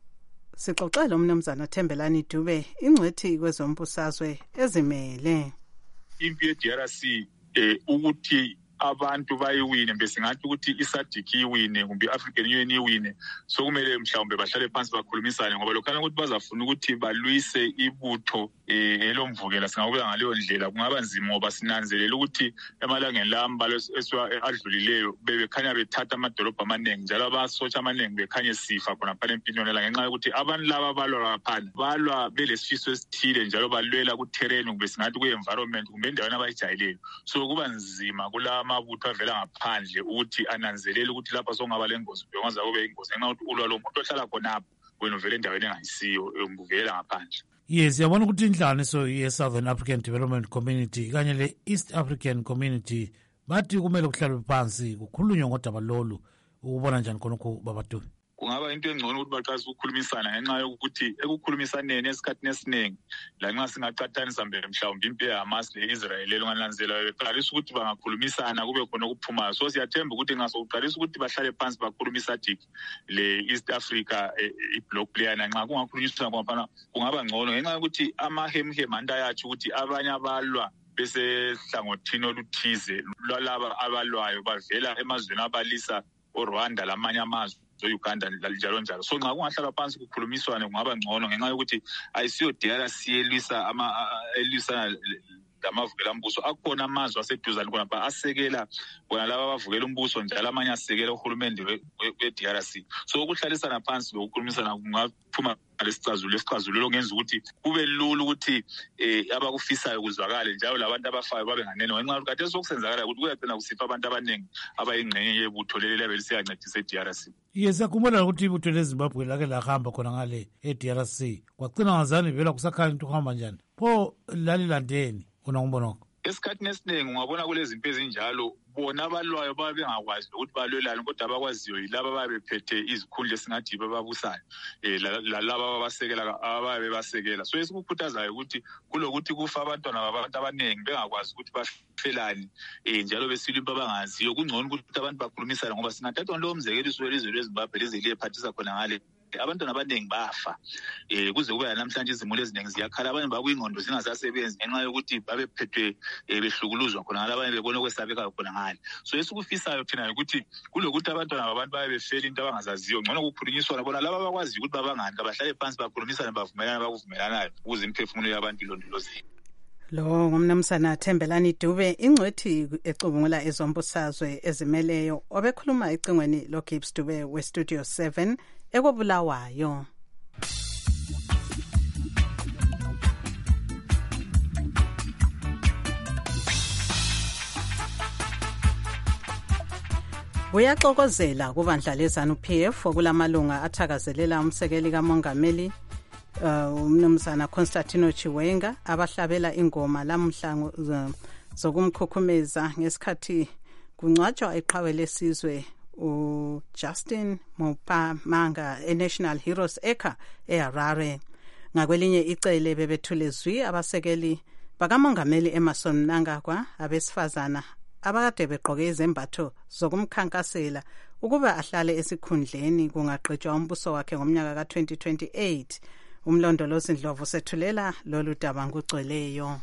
sixoxela umnumzana Thembelani Dube ingcwethi kwezombusazwe ezimele. Impi ye-D R C eh ukuthi abantu bayiwine besingathi ukuthi isadiki iwine kumbe iAfrican Union iwine sokumele mhlawumbe bahlale phansi bakhulumisane ngoba lokhana ukuthi bazafuna ukuthi balwise ibutho eh elomvukela singakuya ngaleyo ndlela kungaba nzima ngoba sinanzelela ukuthi emalangeni lambalo adlulileyo bebekhanya bethatha amadolobha amaningi njalo abasotsha amaningi bekhanya sifa khona phela empinweni la ngenxa yokuthi abantu laba balwa phansi balwa belesifiso esithile njalo balwela ku terrain kumbe singathi ku environment kumbe endaweni abayijayileyo so kuba nzima kula amabutho avela ngaphandle ukuthi ananzelele ukuthi lapha sokungaba lengozi bengwaza kube ingozi ngenxa ukuthi ulwa lo muntu ohlala khonapho wena uvela endaweni engayisiyo unguvela ngaphandle. Yes, yabona ukuthi inhlanganiso ye-Southern African Development Community kanye le-East African Community bathi kumele kuhlalwe phansi kukhulunywe ngodaba lolu ukubona njani khonokho babadu. Kungaba into engcono ukuthi baqalise ukukhulumisana ngenxa yokuthi ekukhulumisaneni esikhathini esiningi la nxa singaqathanisa mbele mhlawumbe impi yeHamas le-Israel longananzela beqalisa ukuthi bangakhulumisana kube khona ukuphumayo so siyathemba ukuthi nxa sokuqalisa ukuthi bahlale phansi bakhulumisa thik le-East Africa i-block playana nxa kungakhulunyiswa ngoba kungaba ngcono ngenxa yokuthi amahemhem anta yathi ukuthi abanye abalwa bese hlangothini oluthize lwalaba abalwayo bavela emazweni abalisa oRwanda lamanye amazwe Uganda njalo njalo so nxa kungahlala phansi kukhulumiswane kungaba ngcono ngenxa yokuthi ayisiyo D R C elwisa ama elwisa lamavukela umbuso akhona amazwe aseduzane khona asekela bona laba abavukela umbuso njalo amanye asekela uhulumende we-D R C so ukuhlalisana phansi lokukhulumisana kungaphuma lesicazululo esicazululo ngenza ukuthi kube lula ukuthi eh abakufisayo kuzwakale njalo labantu abafayo babe nganene ngenxa yokuthi kade sokusenzakala ukuthi kuyagcina kusifa abantu abaningi abayingxenye yebutho leli labe lisiyancedisa e-D R C. Yes, akubona ukuthi ibutho leZimbabwe lake lahamba khona ngale e-D R C kwagcina ngazani vela kusakhanya ukuthi uhamba njani pho lalilandeni unangibonoko esikhathini esiningi ungabona kulezi impi ezinjalo bona abalwayo babe bengakwazi ukuthi balwelane kodwa abakwaziyo yilaba babe bephethe izikhundla esingathi bababusayo eh lalaba ababasekela ababe basekela so esikukhuthazayo ukuthi kulokuthi kufa abantwana babantu abaningi bengakwazi ukuthi bafelani eh njalo besilwa abangaziyo kungcono ukuthi abantu bakhulumisana ngoba singathatha lo umzekeliso welizwe leZimbabwe lezeliye phathisa khona ngale abantwana abaningi bafa eh kuze kube namhlanje izimulo eziningi ziyakhala abanye bakuyingqondo zingasasebenzi ngenxa yokuthi babe phethwe behlukuluzwa khona abanye bebona kwesabeka khona ngale so esikufisayo thina ukuthi kulokuthi abantwana babantu babe befela into abangazaziyo ngcono ukukhulunyiswana bona laba abakwazi ukuthi babangani abahlale phansi bakhulumisana bavumelana bakuvumelanayo ukuze imphefumulo yabantu ilondolozeke. Lo ngumnumzana Thembelani Dube ingcwethi ecubungula ezombusazwe ezimeleyo obekhuluma ecingweni lo Gibbs Dube we Studio seven ekobulawayo. Uyaxokozela kubandla lezanu P F okulamalunga athakazelela umsekeli kamongameli uh, umnumzana Constantino Chiwenga abahlabela ingoma lamhla zokumkhukhumeza ngesikhathi kuncwatshwa iqhawe lesizwe uJustin Mupamanga eNational Heroes Acre eHarare. Ngakwelinye icele bebethule zwi abasekeli bakamongameli Emmerson Mnangagwa abesifazana abakade begqoke izembatho zokumkhankasela ukuba ahlale esikhundleni kungaqedwa umbuso wakhe ngomnyaka ka twenty twenty-eight. Umlondolozi Ndlovu sethulela lolu daba ngugcweleyo.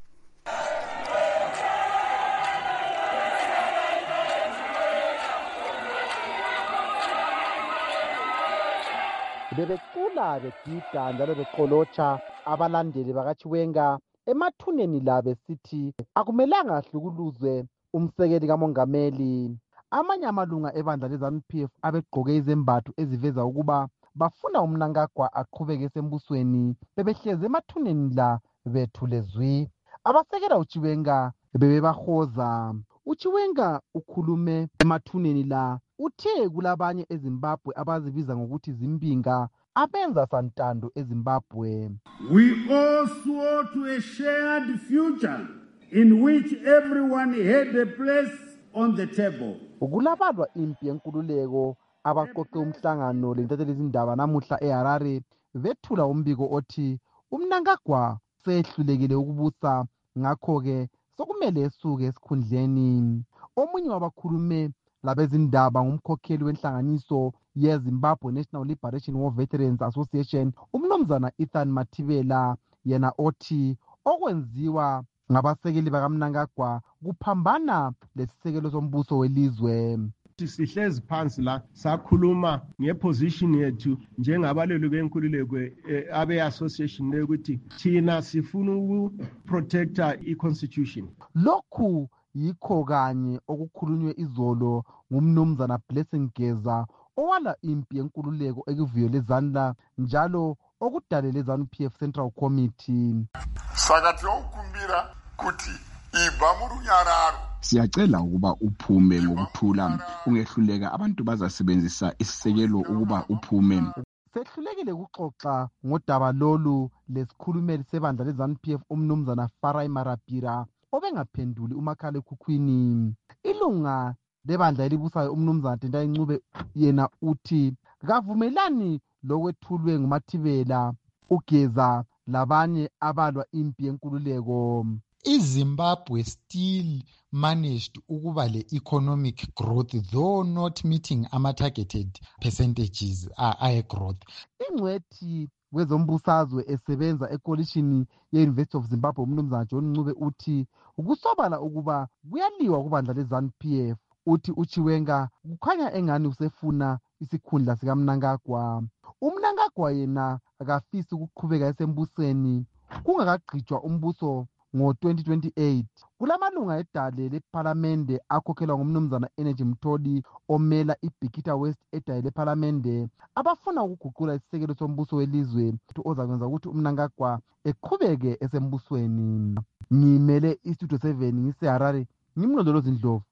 Bebecula begida njalo beqolotsha abalandeli bakaChiwenga emathuneni la besithi akumelanga hlukuluzwe umsekeli kamongameli. Amanye amalunga ebandla lezanu P F abegqoke izembatho eziveza ukuba bafuna uMnangagwa aqhubeke esembusweni bebehleze emathuneni la bethule zwi. Abasekela uChiwenga bebebahoza. uChiwenga ukhulume emathuneni la uthe kulabanye eZimbabwe abazibiza ngokuthi zimbinga abenza santando eZimbabwe. We all swore to a shared future in which everyone had a place on the table. Ukulabalwa impi yenkululeko abaqoqe umhlangano lentathelezi izindaba namuhla eHarare bethula umbiko othi uMnangagwa sehlulekile ukubusa ngakho ke sokumele esuke esikhundleni. Omunye wabakhulume labezindaba ngumkhokheli wenhlanganiso yeZimbabwe National Liberation War Veterans Association umnumzana Ethan Mathibela yena othi okwenziwa ngabasekeli bakaMnangagwa kuphambana lesisekelo sombuso welizwe. Sihlezi phansi la sakhuluma ngeposition yethu njengabalelu benkululeko abe association lokuthi thina sifuna ukuprotecta iconstitution. Lokhu yikho kanye okukhulunywe izolo ngumnumzana Blessing Geza owala impi yenkululeko ekuviyelezana njalo okudalele ZANU P F Central Committee. Saka tinokumbira kuti ibva murunyararo. Siyacela ukuba uphume ngokuthula ungehluleka abantu bazasebenzisa isisekelo ukuba uphume. Sehlulekile ukuxoxa ngodaba lolu lesikhulumeli sebandla lezanu P F umnumzana Farai Marapira obengaphenduli umakhala ekhukhwini. Ilunga lebandla elibusayo umnumzana Tendai Ncube yena uthi kavumelani lokwethulwe nguMathibela ugeza labanye abalwa impi yenkululeko. iZimbabwe still managed ukuba le economic growth though not meeting ama targeted percentages aye growth. Ingcwethi wezombusazwe esebenza ekolishini ye-University of Zimbabwe umnumzana John Ncube uthi ukusobala ukuba kuyaliwa kubandla lezanu P F. Uthi uChiwenga kukhanya engani usefuna isikhundla sikaMnangagwa. uMnangagwa yena akafisi ukuqhubeka esembusweni kungakagqitshwa umbuso ngo twenty twenty-eight. Kulamalunga edale leParliamente akhokhelwa ngumnumzana Energy Mtholi omela iBikita West edale leParliamente abafuna ukuguqula isisekelo sombuso welizwe ozakwenza ukuthi uMnangagwa eqhubeke esembusweni. Ngimele iStudio seven ngiseHarare ngimlondolozi Ndlovu.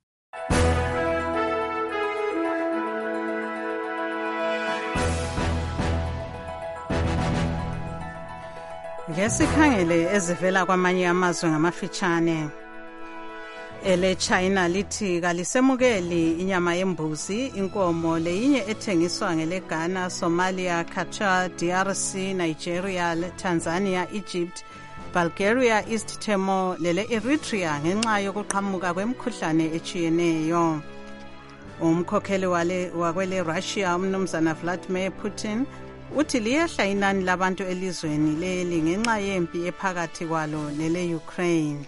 Ngesikhangele ezivela kwamanye amazwe ngamafitshane. Ele China lithi kalisemukeli inyama yembuzi, inkomo leyinye ethengiswa ngele Ghana, Somalia, Qatar, D R C, Nigeria, Tanzania, Egypt, Bulgaria, East Timor lele Eritrea ngenxa yokuqhamuka kwemikhuhlane echiyeneyo. Umkhokheli wale wakwele Russia umnumzana Vladimir Putin uthi liyehla inani labantu elizweni leli ngenxa yempi ephakathi kwalo nele Ukraine.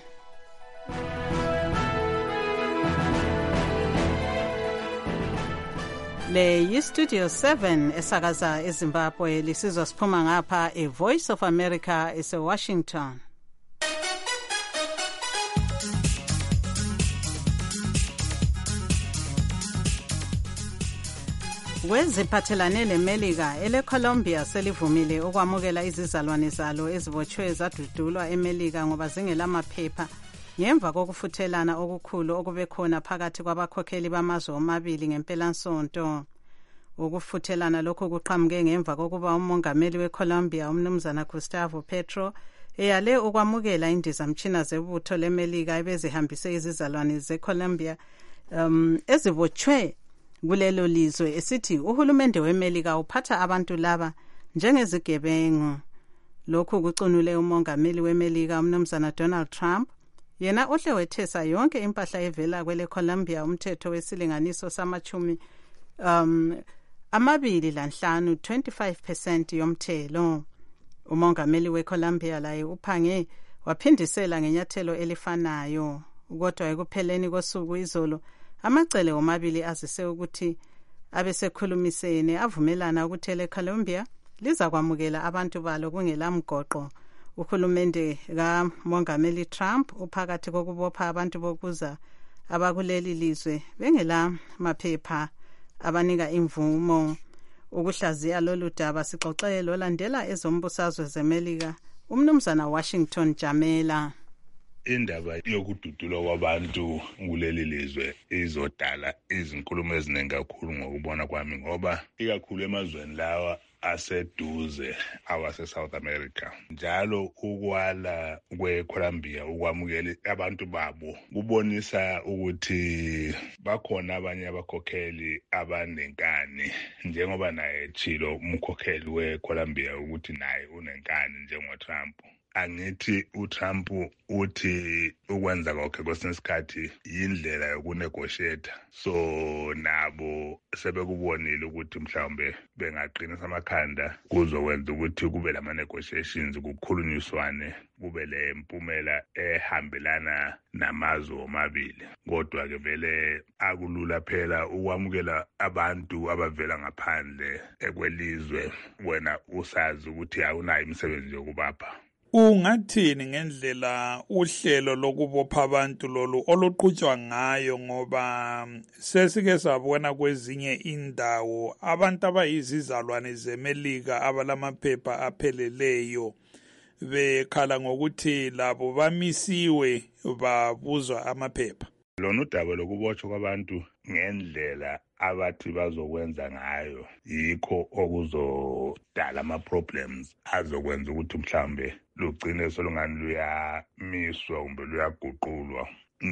Le yi-Studio seven esakaza eZimbabwe lisizwa siphuma ngapha e-Voice of America ese-Washington. Kweziphathelane neMelika, ele Colombia selivumile ukwamukela izizalwane zalo ezibotshwe zadudulwa eMelika ngoba zingelamaphepha ngemva kokufuthelana okukhulu okube khona phakathi kwabakhokheli bamazwe omabili ngempelasonto. Ukufuthelana lokhu kuqhamuke ngemva kokuba umongameli weColombia umnumzana Gustavo Petro eyale ukwamukela indizamtshina zebutho leMelika ebezihambise izizalwane zeColombia um, ezibotshwe kulelo lizwe esithi uhulumende weMelika uphatha abantu laba njengezigebengu. Lokhu kucunule umongameli weMelika umnumzana Donald Trump, yena uhle wethesa yonke impahla evela kwele Colombia umthetho wesilinganiso samachumi um amabili lanhlanu twenty-five percent yomthelo. Umongameli weColombia laye uphange waphindisela ngenyathelo elifanayo, kodwa ekupheleni kosuku izolo amacele omabili azise ukuthi abesekhulumisene avumelana ukuthi ele Colombia liza kwamukela abantu balo kungelamgoqo. Uhulumende kamongameli Trump uphakathi kokubopha abantu bokuza abakuleli lizwe bengela maphepha abanika imvumo. Ukuhlaziya lolu daba sixoxele lolandela ezombusazwe zeMelika umnumzana Washington Jamela. Indaba yokududulwa kwabantu kuleli lizwe izodala izinkulumo eziningi kakhulu ngokubona kwami, ngoba ikakhulu emazweni lawa aseduze awase South America njalo ukwala kweColombia ukwamukela abantu babo kubonisa ukuthi bakhona abanye abakhokheli abanenkani, njengoba naye chilo umkhokheli weColombia ukuthi naye unenkani njengoTrump. Angithi uTrump uthi ukwenza kwakhe kwesinye isikhathi yindlela yokunegotiate, so nabo sebekubonile ukuthi mhlawumbe bengaqinisa amakhanda kuzokwenza ukuthi kube lama negotiations, kukhulunyiswane, kube le mpumela ehambelana namazwe omabili. Kodwa ke vele akulula phela ukwamukela abantu abavela ngaphandle ekwelizwe wena usazi ukuthi awunayo imisebenzi yokubapha. Ungathini ngendlela uhlelo lokubopha abantu lolu oluqhutshwa ngayo, ngoba sesike sabona kwezinye indawo abantu abayizizalwane zeMelika abalamaphepha apheleleyo bekhala ngokuthi labo bamisiwe babuzwa amaphepha. Lona udaba lokubotshwa kwabantu ngendlela abathi bazokwenza ngayo yikho okuzodala ama-problems azokwenza ukuthi mhlambe lugcine solungani luyamiswa kumbe luyaguqulwa,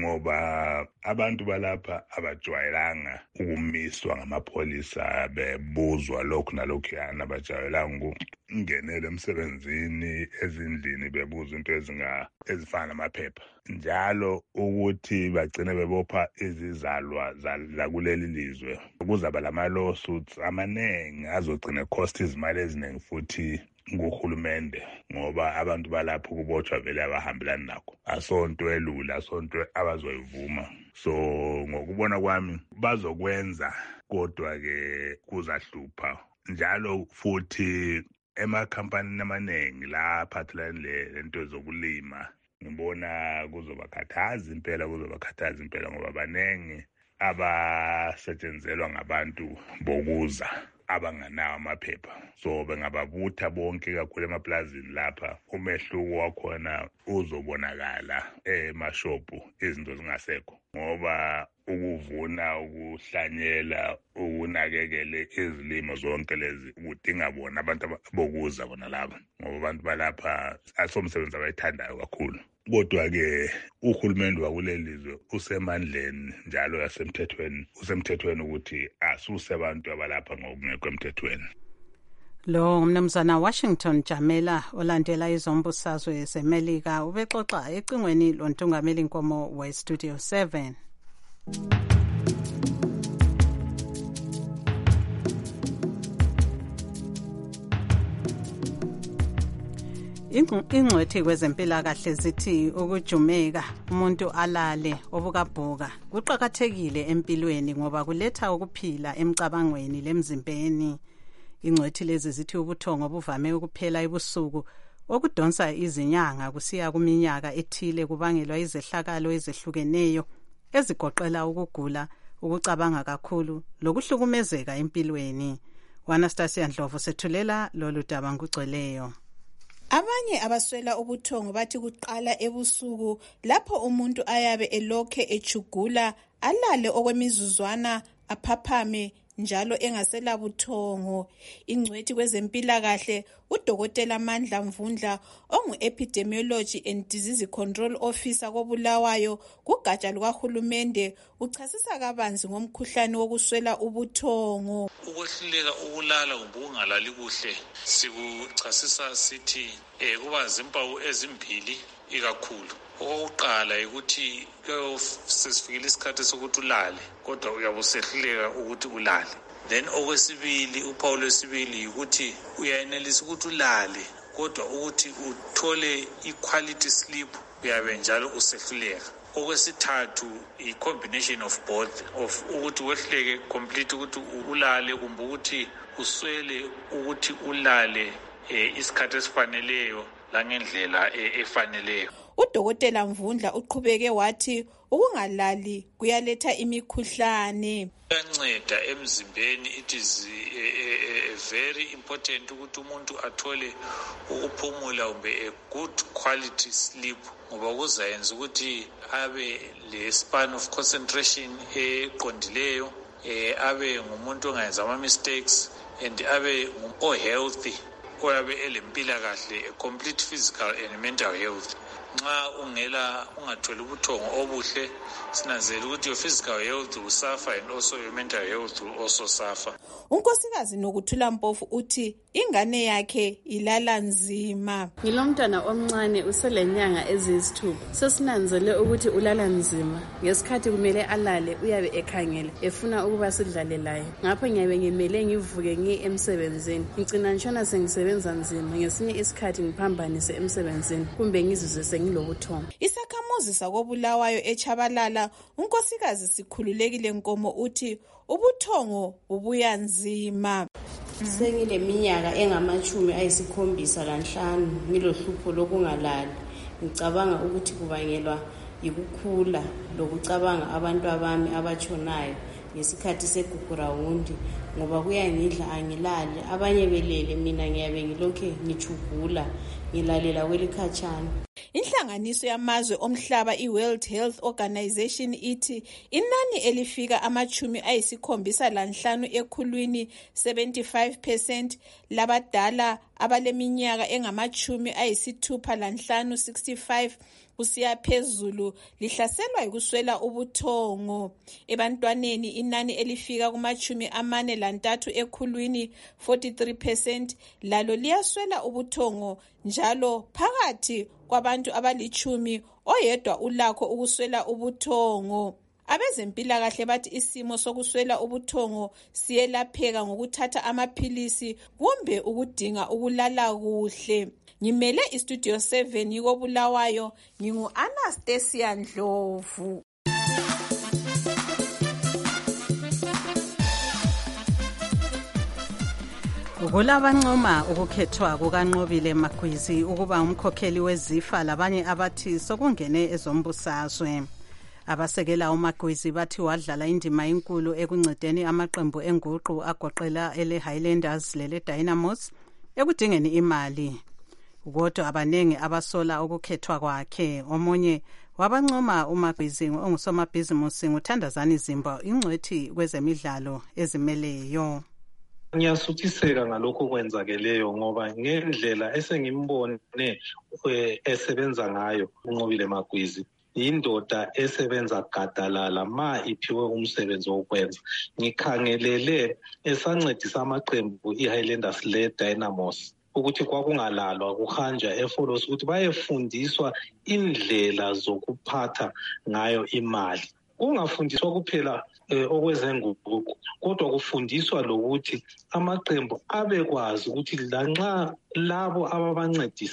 ngoba abantu balapha abajwayelanga ukumiswa ngamapholisa bebuzwa lokhu nalokhuyana, abajwayelanga ukungenela emsebenzini ezindlini bebuzwa into ezinga ezifana namaphepha, njalo ukuthi bagcine bebopha izizalwa zakuleli lizwe. Kuzaba lama lawsuits amaningi azogcina cost izimali eziningi futhi nguhulumende, ngoba abantu balapho kubotshwa vele abahambelani nakho. Asonto elula, asonto abazoyivuma. So ngokubona kwami bazokwenza, kodwa ke kuzahlupha. Njalo futhi emakhampanini amaningi la aphathelane lento zokulima ngibona kuzobakhathaza impela, kuzobakhathaza impela ngoba banengi abasetshenzelwa ngabantu bokuza abanganawo amaphepha. So bengababutha bonke kakhulu emaplazini lapha, umehluko wakhona uzobonakala emashophu izinto zingasekho, ngoba ukuvuna, ukuhlanyela, ukunakekele izilimo zonke lezi kudinga bona abantu bokuza bona laba, ngoba abantu balapha asomsebenzi abayithandayo kakhulu. Kodwa-ke uhulumende wakuleli lizwe usemandleni njalo yasemthethweni, usemthethweni ukuthi asuse abantu abalapha ngokungekho emthethweni. Lo umnumzana Washington Jamela olandela izombusazwe zeMelika ubexoxa ecingweni lontungameli Nkomo we-Studio seven. Ingcwethi kwezempilakahle zithi ukujumeka umuntu alale obukabhuka kuqhakathekile empilweni ngoba kuletha ukuphila emcabangweni lemzimbeni. Ingcwethi lezi zithi ubuthongo buvame ukuphela ebusuku okudonsa izinyanga kusiya kuminyaka ethile kubangelwa izehlakalo ezehlukeneyo ezigoqela ukugula ukucabanga kakhulu lokuhlukumezeka empilweni. Anastasia Ndlovu sethulela lolu daba ngugcweleyo. Abanye abaswela ubuthongo bathi kuqala ebusuku lapho umuntu ayabe elokhe ejugula alale okwemizuzwana aphaphame njalo engasela buthongo. Ingcwethi kwezempilakahle uDokotela Mandla Mvundla ongu-Epidemiology and Disease Control Officer koBulawayo kugatsha lukahulumende uchasisa kabanzi ngomkhuhlane wokuswela ubuthongo. Ukwehluleka ukulala kumbe ukungalali kuhle sikuchasisa sithi eh kuba zimpawu ezimbili ikakhulu. Okokuqala ukuthi sesifikile isikhathi sokuthi ulale kodwa uyabe usehluleka ukuthi ulale. Then okwesibili uphawu lwesibili ukuthi uyayenelisa ukuthi ulale kodwa ukuthi uthole i-quality sleep uyabe njalo usehluleka. Okwesithathu i-combination of both of ukuthi wehluleke complete ukuthi ulale kumbe ukuthi uswele ukuthi ulale eh, isikhathi esifaneleyo langendlela efaneleyo. uDokotela Mvundla uqhubeke wathi ukungalali kuyaletha imikhuhlane. Kuyanceda emzimbeni. It is a, a, a very important ukuthi umuntu athole ukuphumula kumbe a good quality sleep ngoba kuzayenza ukuthi abe le span of concentration eqondileyo, eh abe ngumuntu ongayenza ama mistakes and abe o healthy, oyabe elempilakahle, a complete physical and mental health. Nxa ungela ungatholi ubuthongo obuhle sinanzela ukuthi your physical health will suffer and also your mental health will also suffer. Unkosikazi Nokuthula Mpofu uthi ingane yakhe ilala nzima. Ngilomntwana omncane uselenyanga eziyisithupha. Sesinanzele ukuthi ulala nzima. Ngesikhathi kumele alale uyabe ekhangele efuna ukuba sidlale laye. Ngapho ngiyabe ngimele ngivuke ngiye emsebenzini. Ngicina nshona sengisebenza nzima ngesinye isikhathi ngiphambanise emsebenzini kumbe ngizizwe ngilobuthongo. Isakhamuzi sakoBulawayo eChabalala unkosikazi Sikhululekile Nkomo uthi ubuthongo bubuya nzima. Sengileminyaka engamachumi ayisikhombisa lanhlanu ngilohlupho lokungalali. Ngicabanga ukuthi kubangelwa yikukhula lokucabanga abantu abami abatshonayo ngesikhathi segugurawundi ngoba kuyangidla angilali, abanye belele mina ngiyabe ngilokhe ngijugula ngilalela kwelikhatshana. Inhlanganiso yamazwe omhlaba i-World Health Organization ithi inani elifika amachumi ayisikhombisa lanhlanu ekhulwini seventy-five percent labadala abaleminyaka engamachumi ayisithupha lanhlanu sixty-five kusiya phezulu lihlaselwa yikuswela ubuthongo. Ebantwaneni inani elifika kumachumi amane lantathu ekhulwini forty-three percent lalo liyaswela ubuthongo njalo phakathi kwabantu abalichumi oyedwa ulakho ukuswela ubuthongo. Abezempilakahle bathi isimo sokuswela ubuthongo siyelapheka ngokuthatha amaphilisi kumbe ukudinga ukulala kuhle. Ngimele istudio seven yikoBulawayo, ngingu Anastasia Ndlovu. Ukulabancoma ukukhethwa kukaNqobile Magwizi ukuba umkhokheli wezifa labanye abathi sokungene ezombusazwe. Abasekela uMagwizi bathi wadlala indima enkulu ekuncedeni amaqembu enguqu agoqela ele Highlanders lele Dynamos ekudingeni imali. Kodwa abanengi abasola ukukhethwa kwakhe. Omunye wabancoma uMagwizi ongusomabhizimusi nguThandazani Zimba, ingcwethi kwezemidlalo ezimeleyo. Ngiyasuthiseka ngalokho kwenzakeleyo ngoba ngendlela esengimbone esebenza ngayo uNqobile Magwizi indoda esebenza gadalala ma iphiwe umsebenzi wokwenza. Ngikhangelele esancedisa amaqembu iHighlanders le Dynamos ukuthi kwakungalalwa kuhanjwa eFolos ukuthi bayefundiswa indlela zokuphatha ngayo imali. Ungafundiswa kuphela eh, okwezenguquko kodwa kufundiswa lokuthi amaqembu abekwazi ukuthi lanxa labo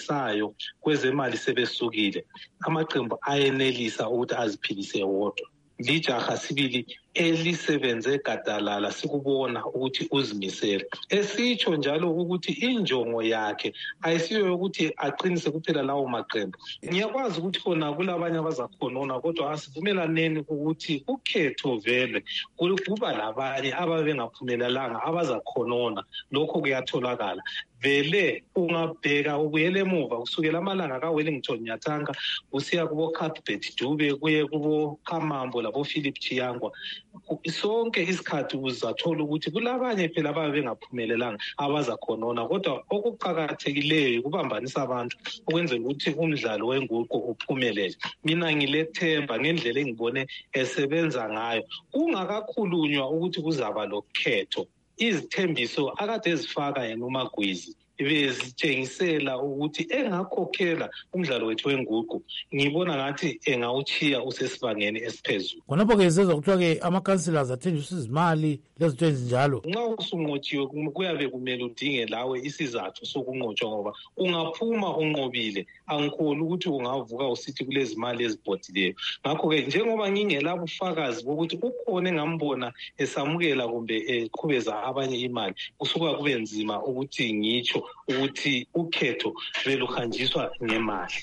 ababancedisayo kwezemali sebesukile amaqembu ayenelisa ukuthi aziphilise wodwa. lijaha sibili elisebenze gadalala sikubona ukuthi uzimisele. Esitsho njalo ukuthi injongo yakhe ayisiyo yokuthi aqinise kuphela lawo maqembu. Ngiyakwazi ukuthi khona kulabanye abazakhonona kodwa asivumelaneni ukuthi ukhetho vele kuba labanye ababengaphumelelanga abazakhonona. Lokho kuyatholakala. Vele ungabheka ubuyele emuva kusukela amalanga kaWellington Nyathanga usiya kubo Cuthbert Dube kuye kubo Kamambo labo Philip Chiyangwa. Sonke isikhathi uzathola ukuthi kulabanye phela ababe bengaphumelelanga abazakhonona kodwa okuqhakathekileyo kubambanisa abantu ukwenzela ukuthi umdlalo wenguqu uphumelele. Mina ngilethemba ngendlela engibone esebenza ngayo kungakakhulunywa ukuthi kuzaba lokhetho. Izithembiso akade ezifaka yena uMagwizi bezitshengisela ukuthi engakhokhela umdlalo wethu wenguqu. Ngibona ngathi engawuchiya usesibangeni esiphezulu. Khonapho-ke sezwa kuthiwa-ke ama-councillors athenjiswa izimali lezinto ezinjalo. Nxa usunqotshiwe kuyabe kumele udinge lawe isizathu sokunqotshwa ngoba ungaphuma unqobile angikholwa ukuthi ungavuka usithi kulezi mali ezibhodileyo. Ngakho-ke njengoba ngingelabo ufakazi bokuthi ukhona engambona esamukela kumbe eqhubeza abanye imali kusuka kube nzima ukuthi ngitsho ukuthi ukhetho beluhanjiswa ngemali.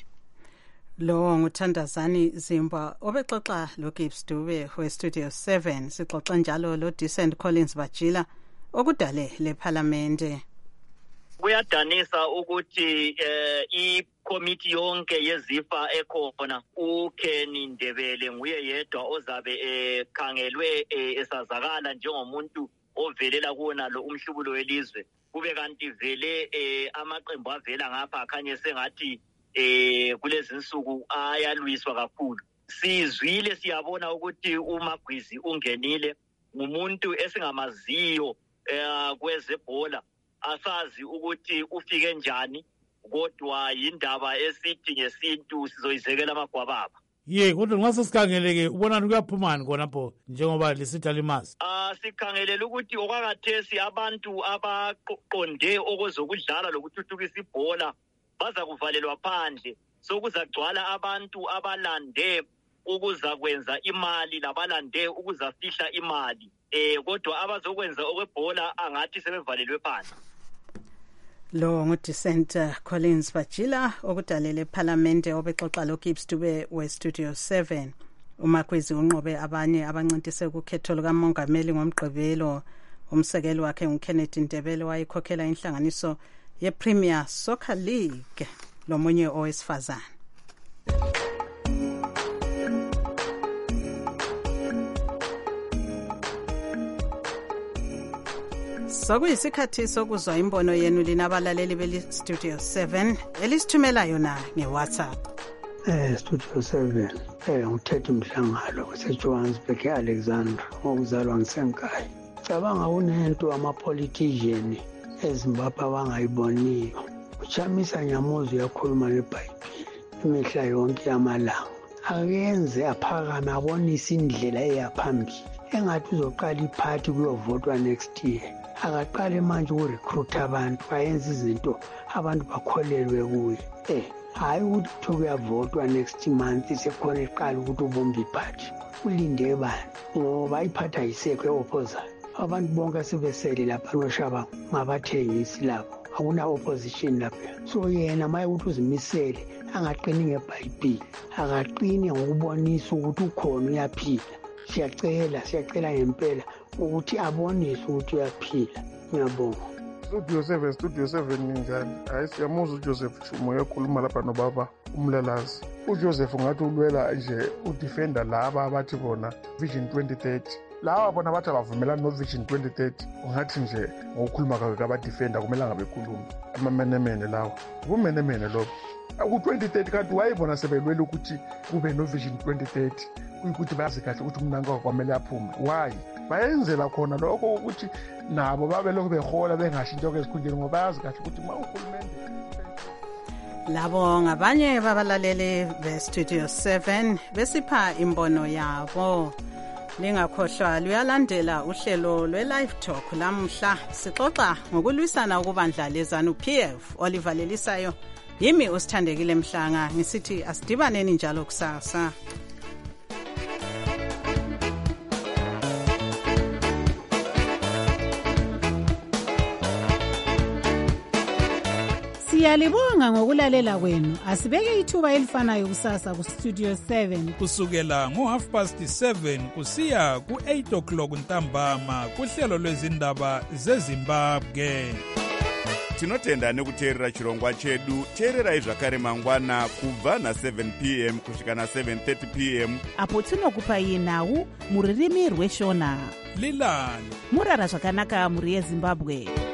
Lo nguthandazani Zimba obexoxa lo Gibbs Dube we Studio seven. Sixoxa njalo lo Decent Collins Bajila okudale leParlamente. Kuyadanisa ukuthi eh i-committee yonke yezifa ekhona uKenny Ndebele nguye yedwa ozabe ekhangelwe esazakala njengomuntu ovelela kuona lo umhlubulo welizwe. Kube kanti vele eh amaqembu avela ngapha akhanye sengathi eh kulezi insuku ayalwiswa kakhulu. Sizwile siyabona ukuthi uMagwizi ungenile ngumuntu esingamaziyo eh kwezebhola asazi ukuthi ufike njani kodwa indaba esithi ngesintu sizoyizekela amagwababa. Ye kodwa nxa sesikhangeleke ubonani kuyaphumani khonapho njengoba lisitha limazi. Ah sikhangelela ukuthi okwakathesi abantu abaqonde okozokudlala lokuthuthukisa ibhola baza kuvalelwa phandle sokuzagcwala abantu abalande ukuza kwenza imali labalande ukuzafihla imali eh kodwa abazokwenza okwebhola angathi sebevalelwe phandle. Lo ngudecent Collins Bajila okudalele eParlamente obexoxa lo Gibbs Dube we Studio seven. uMagwizi unqobe abanye abancintise ukukhetho lukamongameli ngomgqibelo. Umsekeli wakhe uKenneth Ndebele wayekhokhela inhlanganiso yePremier Soccer League lomunye owesifazana. Sokuyisikhathi sokuzwa imbono yenu linabalaleli beli Studio seven elisithumela yona ngeWhatsApp. Eh Studio seven eh ngithethe umhlangano waseJohannesburg eAlexandra okuzalwa ngisenkayi. Cabanga unento ama-politician eZimbabwe abangayiboniyo. Uchamisa Nyamuzi uyakhuluma ngeBhayibheli imihla yonke yamalanga. Akenze aphakame abonise indlela eyaphambili. Engathi uzoqala iphathi kuyovotwa next year. Akaqale manje ukurecruit abantu bayenza izinto abantu bakholelwe kuye. Eh hayi ukuthi kuyavotwa next month sekhona iqala ukuthi ubombe iphathi. Ulinde bani ngoba iphatha yisekho eopposition. Abantu bonke sebesele lapha noshaba ngabathengisi lapho. Akuna opposition lapha. So yena maye ukuthi uzimisele angaqini ngeBhayibheli. Akaqini ngokubonisa ukuthi ukhona uyaphila. Siyacela siyacela ngempela ukuthi abonise ukuthi uyaphila. Ngiyabonga. Studio seven Studio seven njani? Hayi siyamuzwa uJoseph Chumo yakhuluma lapha nobaba umlalazi. uJoseph ngathi ulwela nje udefender laba abathi bona Vision twenty thirty. Laba bona bathi abavumelana no Vision twenty thirty. Ungathi nje ngokukhuluma kwakhe abadefender kumele ngabekhuluma amamenemene lawo. Kumenemene lokho. Ku twenty thirty kanti wayibona sebelwela ukuthi kube no Vision twenty thirty. Ukuthi bazi kahle ukuthi umnanka kwamele aphume. Why? Bayenzela khona lokho ukuthi nabo babe lokho behola bengashintsho kwezikhundleni ngoba bayazi kahle ukuthi ma uhulumende. Labo ngabanye babalaleli be Studio seven besipha imbono yabo. Lingakhohlwa luyalandela uhlelo lwe live talk lamhla sixoxa ngokulwisana ukubandla lezanu P F olivalelisayo. Yimi usithandekile Mhlanga ngisithi asidibaneni njalo kusasa. Siyalibonga ngokulalela kwenu. Asibeke ithuba elifanayo kusasa ku Studio seven kusukela ngo half past seven kusiya ku eight o'clock ntambama kuhlelo lwezindaba zeZimbabwe. Tinotenda nekuteerera chirongwa chedu. Teererai zvakare mangwana kubva na seven p m kusvika na seven thirty p m apo tinokupai nhau muririmi rweshona. Lilani murara zvakanaka muri yeZimbabwe.